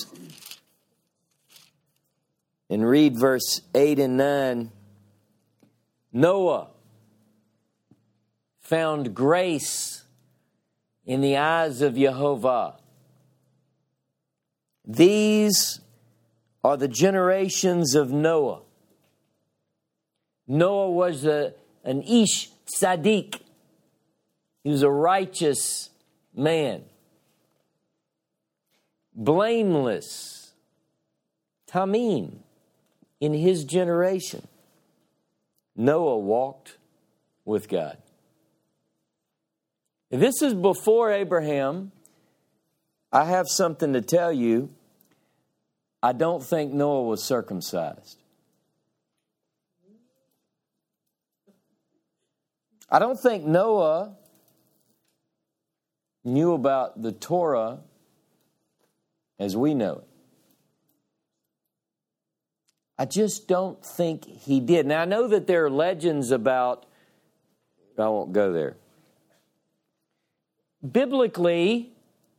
and read verse 8 and 9. Noah found grace in the eyes of Jehovah. These are the generations of Noah. Noah was an Ish Tzaddik. He was a righteous man. Blameless. Tamim. In his generation, Noah walked with God. This is before Abraham. I have something to tell you. I don't think Noah was circumcised. I don't think Noah knew about the Torah as we know it. I just don't think he did. Now, I know that there are legends about, I won't go there. Biblically,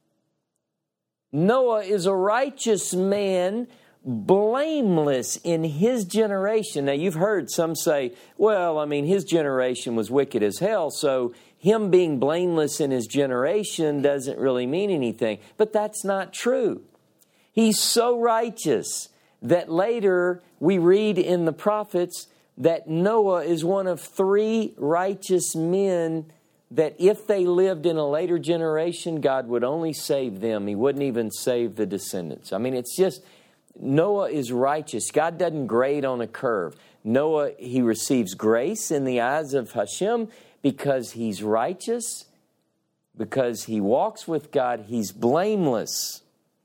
Noah is a righteous man, blameless in his generation. Now, you've heard some say, well, I mean, his generation was wicked as hell, so him being blameless in his generation doesn't really mean anything. But that's not true. He's so righteous that later we read in the prophets that Noah is one of 3 righteous men that if they lived in a later generation, God would only save them. He wouldn't even save the descendants. I mean, it's just, Noah is righteous. God doesn't grade on a curve. Noah, he receives grace in the eyes of Hashem because he's righteous, because he walks with God. He's blameless.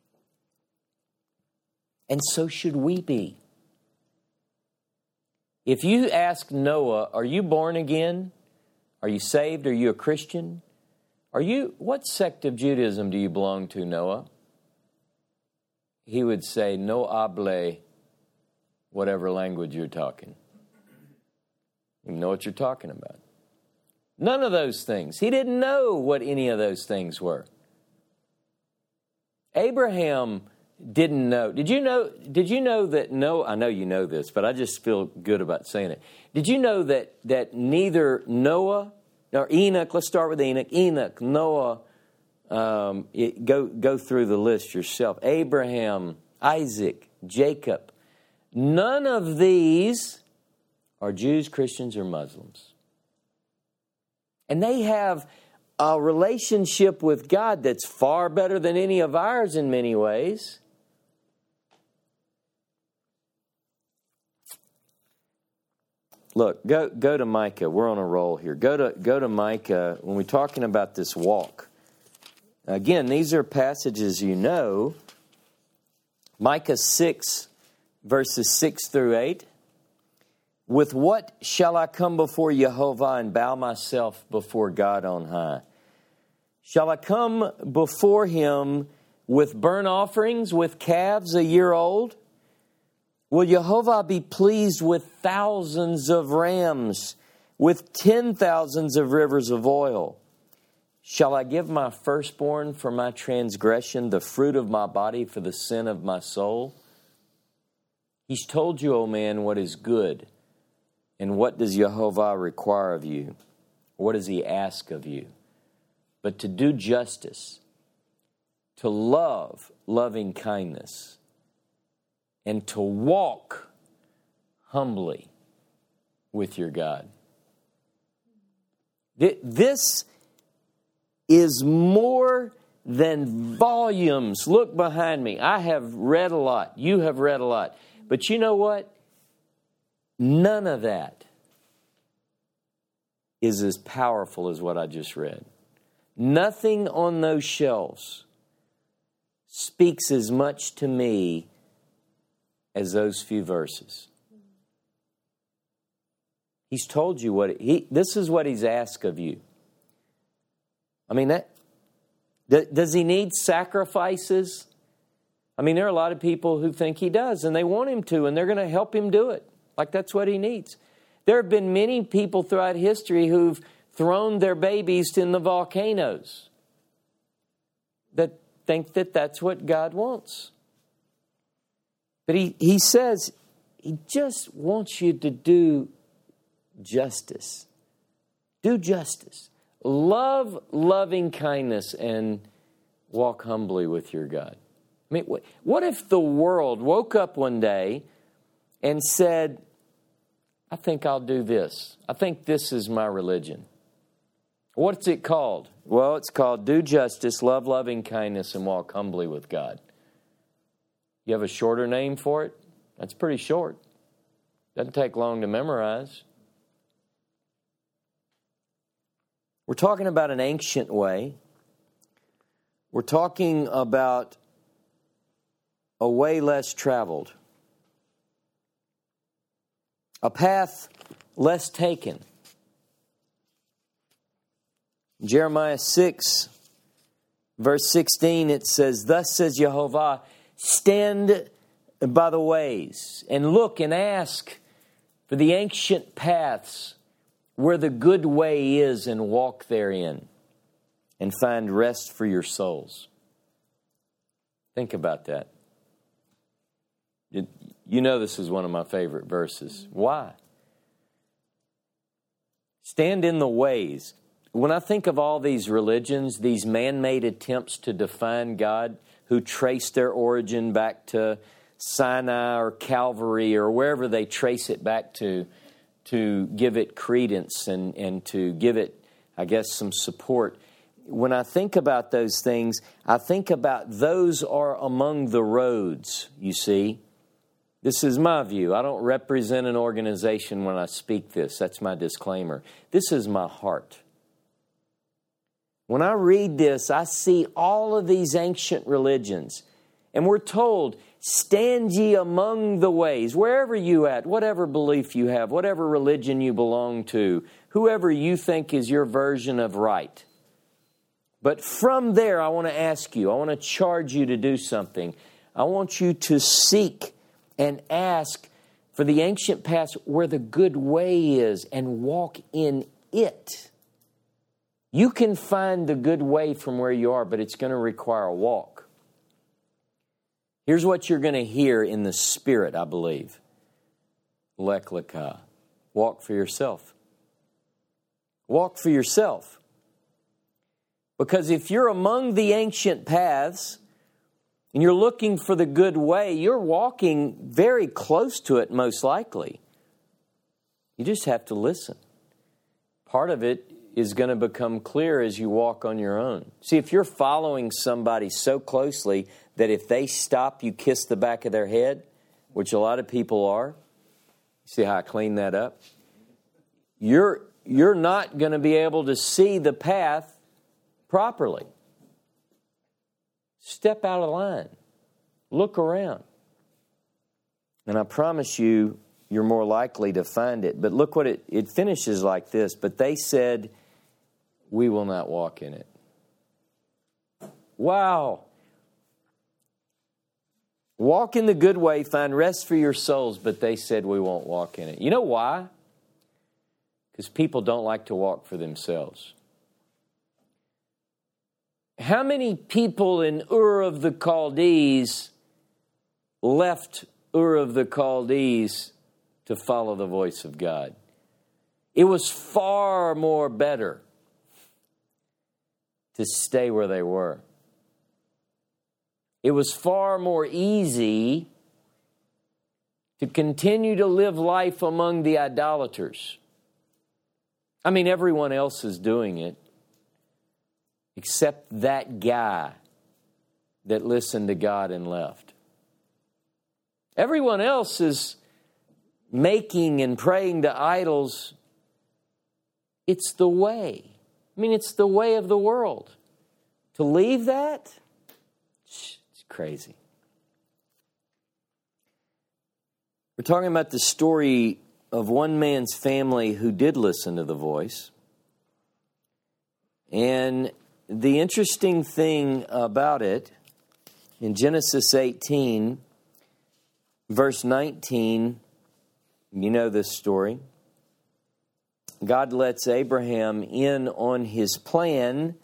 And so should we be. If you ask Noah, are you born again? Are you saved? Are you a Christian? What sect of Judaism do you belong to, Noah? He would say, no hable, whatever language you're talking. You know what you're talking about. None of those things. He didn't know what any of those things were. Abraham didn't know. Did you know that Noah, I know you know this, but I just feel good about saying it. Did you know that neither Noah or Enoch, let's start with Enoch, Noah, go through the list yourself. Abraham, Isaac, Jacob. None of these are Jews, Christians, or Muslims. And they have a relationship with God that's far better than any of ours in many ways. Look, go to Micah. We're on a roll here. Go to Micah when we're talking about this walk. Again, these are passages you know. Micah 6, verses 6 through 8. With what shall I come before Jehovah and bow myself before God on high? Shall I come before Him with burnt offerings, with calves a year old? Will Jehovah be pleased with thousands of rams, with 10,000s of rivers of oil? Shall I give my firstborn for my transgression, the fruit of my body for the sin of my soul? He's told you, O man, what is good. And what does Jehovah require of you? What does He ask of you? But to do justice, to love loving kindness, and to walk humbly with your God. This is more than volumes. Look behind me. I have read a lot. You have read a lot. But you know what? None of that is as powerful as what I just read. Nothing on those shelves speaks as much to me as those few verses. He's told you this is what He's asked of you. I mean, does He need sacrifices? I mean, there are a lot of people who think He does, and they want Him to, and they're going to help Him do it. Like that's what He needs. There have been many people throughout history who've thrown their babies in the volcanoes that think that that's what God wants. But he says He just wants you to do justice. Do justice. Love loving kindness and walk humbly with your God. I mean, what if the world woke up one day and said, I think I'll do this. I think this is my religion. What's it called? Well, it's called do justice, love loving kindness, and walk humbly with God. You have a shorter name for it? That's pretty short. Doesn't take long to memorize. We're talking about an ancient way. We're talking about a way less traveled. A path less taken. Jeremiah 6, verse 16, it says, Thus says Jehovah, stand by the ways and look and ask for the ancient paths where the good way is and walk therein and find rest for your souls. Think about that. You know this is one of my favorite verses. Why? Stand in the ways. When I think of all these religions, these man-made attempts to define God, who trace their origin back to Sinai or Calvary or wherever they trace it back to give it credence and to give it, I guess, some support. When I think about those things, I think about those are among the roads, you see. This is my view. I don't represent an organization when I speak this. That's my disclaimer. This is my heart. When I read this, I see all of these ancient religions. And we're told, stand ye among the ways, wherever you at, whatever belief you have, whatever religion you belong to, whoever you think is your version of right. But from there, I want to ask you, I want to charge you to do something. I want you to seek and ask for the ancient paths where the good way is and walk in it. You can find the good way from where you are, but it's going to require a walk. Here's what you're going to hear in the Spirit, I believe. Lech Lecha. Walk for yourself. Walk for yourself. Because if you're among the ancient paths and you're looking for the good way, you're walking very close to it most likely. You just have to listen. Part of it is going to become clear as you walk on your own. See, if you're following somebody so closely that if they stop, you kiss the back of their head, which a lot of people are. See how I clean that up? You're not going to be able to see the path properly. Step out of line. Look around. And I promise you, you're more likely to find it. But look what it finishes like this. But they said, we will not walk in it. Wow. Walk in the good way, find rest for your souls, but they said we won't walk in it. You know why? Because people don't like to walk for themselves. How many people in Ur of the Chaldees left Ur of the Chaldees to follow the voice of God? It was far more better to stay where they were. It was far more easy to continue to live life among the idolaters. I mean, everyone else is doing it, except that guy that listened to God and left. Everyone else is making and praying to idols. It's the way. I mean, it's the way of the world. To leave that? It's crazy. We're talking about the story of one man's family who did listen to the voice. And the interesting thing about it, in Genesis 18, verse 19, you know this story. God lets Abraham in on his plan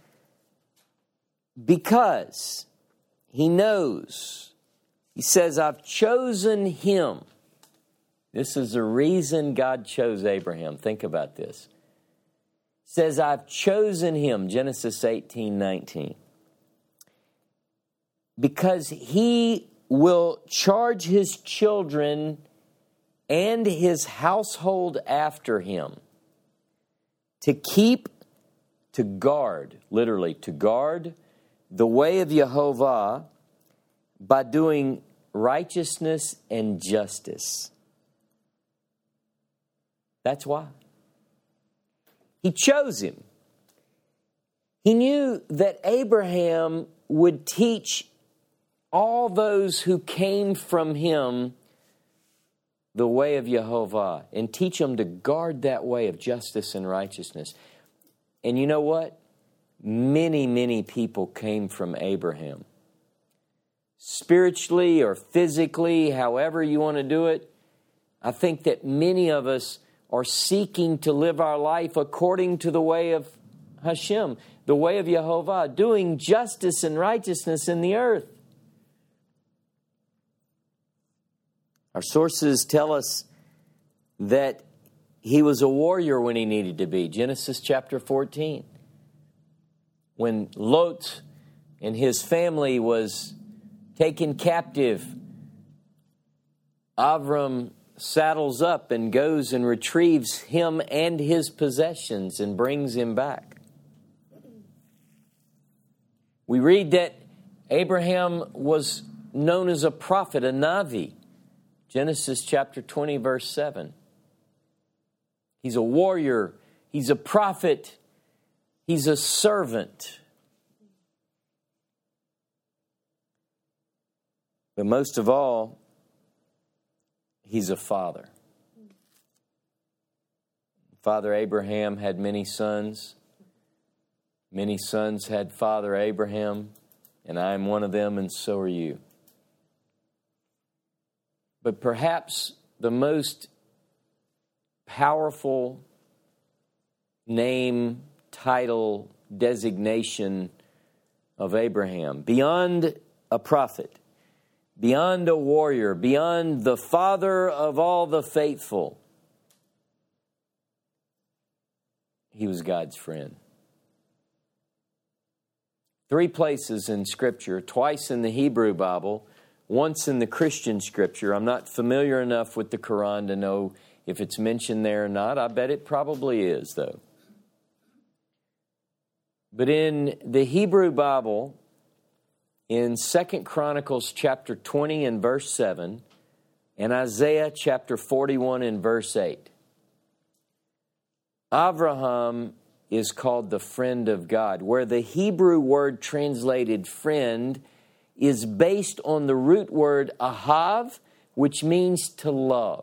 because he knows. He says, I've chosen him. This is the reason God chose Abraham. Think about this. He says, I've chosen him, Genesis 18:19. Because he will charge his children and his household after him to keep, to guard, literally to guard the way of Yehovah by doing righteousness and justice. That's why. He chose him. He knew that Abraham would teach all those who came from him the way of Yehovah and teach them to guard that way of justice and righteousness. And you know what? Many, many people came from Abraham. Spiritually or physically, however you want to do it, I think that many of us are seeking to live our life according to the way of Hashem, the way of Yehovah, doing justice and righteousness in the earth. Our sources tell us that he was a warrior when he needed to be. Genesis chapter 14. When Lot and his family was taken captive, Avram saddles up and goes and retrieves him and his possessions and brings him back. We read that Abraham was known as a prophet, a Navi. Genesis chapter 20, verse 7. He's a warrior. He's a prophet. He's a servant. But most of all, he's a father. Father Abraham had many sons. Many sons had Father Abraham, and I am one of them, and so are you. But perhaps the most powerful name, title, designation of Abraham, beyond a prophet, beyond a warrior, beyond the father of all the faithful. He was God's friend. 3 places in Scripture, twice in the Hebrew Bible, once in the Christian Scripture. I'm not familiar enough with the Quran to know if it's mentioned there or not. I bet it probably is, though. But in the Hebrew Bible, in 2 Chronicles chapter 20 and verse 7, and Isaiah chapter 41 and verse 8, Abraham is called the friend of God, where the Hebrew word translated friend is based on the root word ahav, which means to love.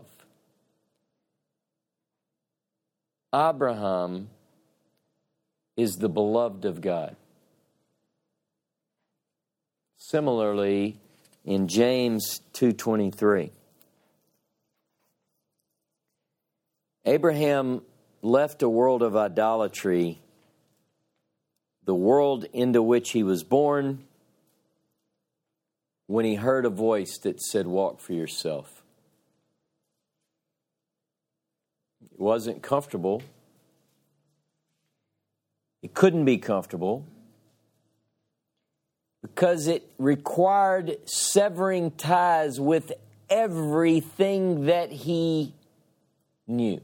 Abraham is the beloved of God. Similarly, in James 2:23, Abraham left a world of idolatry, the world into which he was born, when he heard a voice that said, "Walk for yourself." It wasn't comfortable. It couldn't be comfortable because it required severing ties with everything that he knew.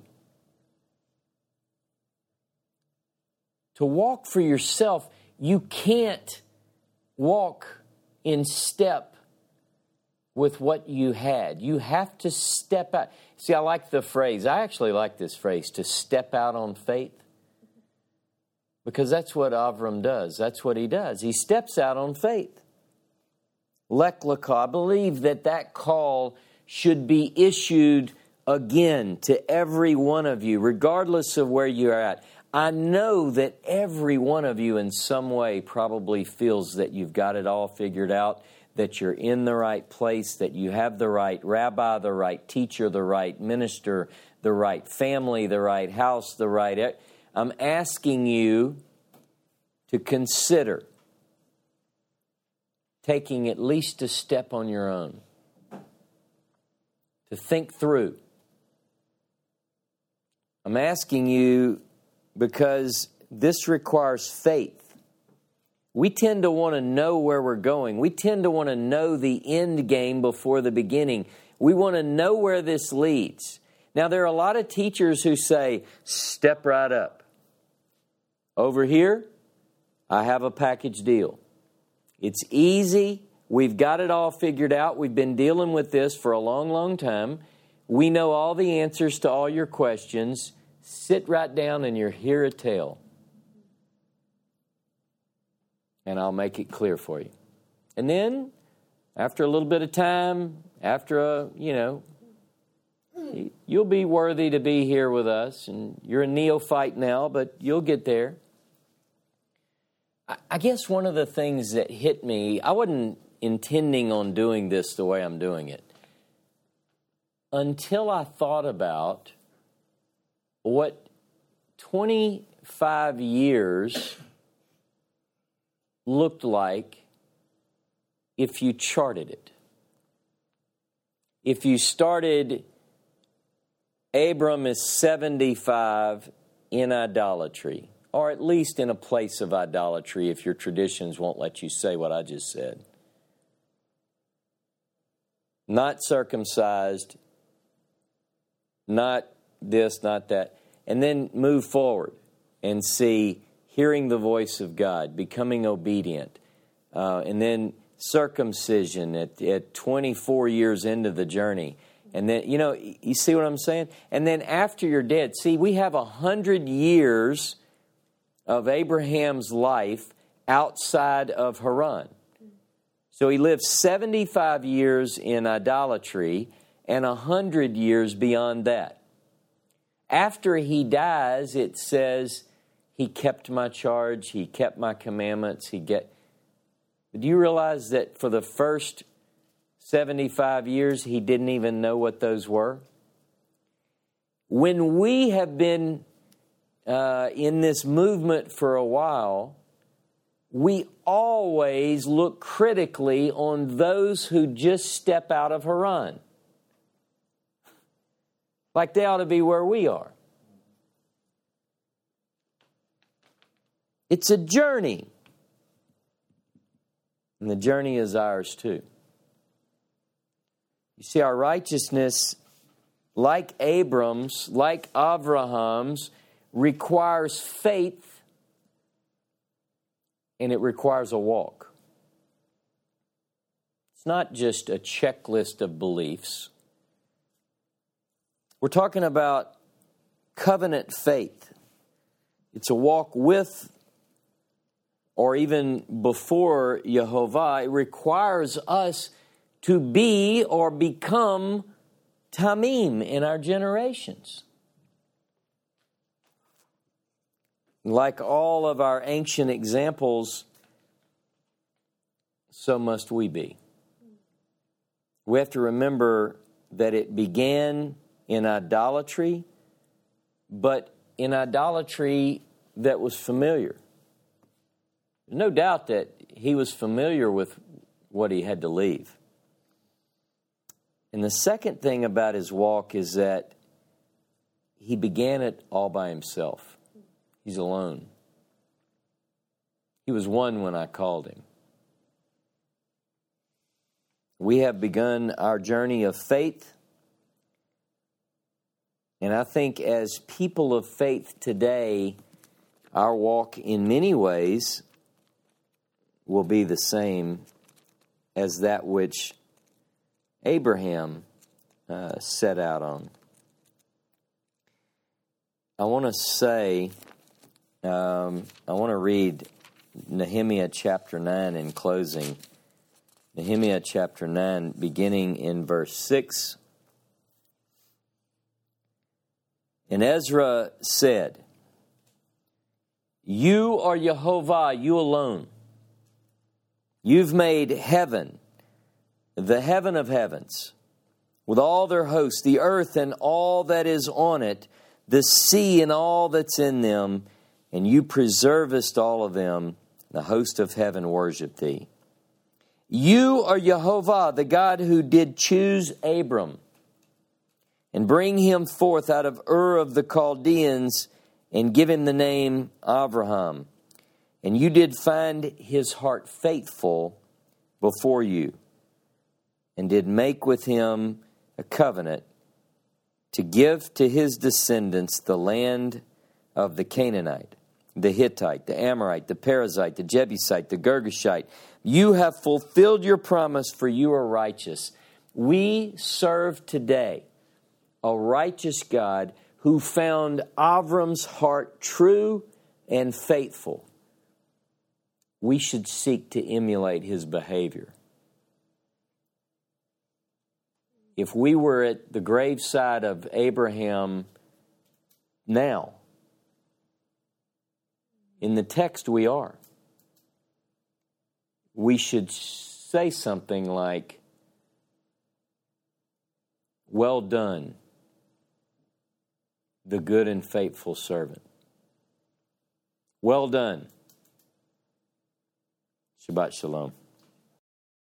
To walk for yourself, you can't walk in step with what you had. You have to step out. See, I like the phrase. I actually like this phrase, to step out on faith. Because that's what Avram does. That's what he does. He steps out on faith. Lech Lecha. I believe that call should be issued again to every one of you, regardless of where you're at. I know that every one of you in some way probably feels that you've got it all figured out, that you're in the right place, that you have the right rabbi, the right teacher, the right minister, the right family, the right house, the right... I'm asking you to consider taking at least a step on your own, to think through. I'm asking you because this requires faith. We tend to want to know where we're going. We tend to want to know the end game before the beginning. We want to know where this leads. Now, there are a lot of teachers who say, step right up. Over here, I have a package deal. It's easy. We've got it all figured out. We've been dealing with this for a long, long time. We know all the answers to all your questions. Sit right down and you'll hear a tale. And I'll make it clear for you. And then, after a little bit of time, you'll be worthy to be here with us. And you're a neophyte now, but you'll get there. I guess one of the things that hit me, I wasn't intending on doing this the way I'm doing it, until I thought about what 25 years looked like if you charted it. If you started, Abram is 75 in idolatry, or at least in a place of idolatry if your traditions won't let you say what I just said. Not circumcised, not this, not that. And then move forward and see hearing the voice of God, becoming obedient, and then circumcision at 24 years into the journey. And then, you see what I'm saying? And then after you're dead, see, we have 100 years of Abraham's life outside of Haran. So he lived 75 years in idolatry and 100 years beyond that. After he dies, it says, he kept my charge, he kept my commandments, Do you realize that for the first 75 years, he didn't even know what those were? When we have been in this movement for a while, we always look critically on those who just step out of Haran. Like they ought to be where we are. It's a journey. And the journey is ours too. You see, our righteousness, like Abram's, like Abraham's, requires faith, and it requires a walk. It's not just a checklist of beliefs. We're talking about covenant faith. It's a walk with or even before Yehovah. It requires us to be or become Tamim in our generations. Like all of our ancient examples, so must we be. We have to remember that it began in idolatry, but in idolatry that was familiar. There's no doubt that he was familiar with what he had to leave. And the second thing about his walk is that he began it all by himself. He's alone. He was one when I called him. We have begun our journey of faith. And I think as people of faith today, our walk in many ways will be the same as that which Abraham set out on. I want to say, I want to read Nehemiah chapter 9 in closing. Nehemiah chapter 9, beginning in verse 6. And Ezra said, "You are Yehovah, you alone. You've made heaven, the heaven of heavens, with all their hosts, the earth and all that is on it, the sea and all that's in them, and you preservest all of them. The host of heaven worship thee. You are Yehovah, the God who did choose Abram and bring him forth out of Ur of the Chaldeans and give him the name Abraham. And you did find his heart faithful before you and did make with him a covenant to give to his descendants the land of the Canaanite, the Hittite, the Amorite, the Perizzite, the Jebusite, the Girgashite. You have fulfilled your promise, for you are righteous." We serve today a righteous God who found Avram's heart true and faithful. We should seek to emulate his behavior. If we were at the graveside of Abraham now, in the text we are, we should say something like, "Well done, the good and faithful servant. Well done." Shabbat Shalom.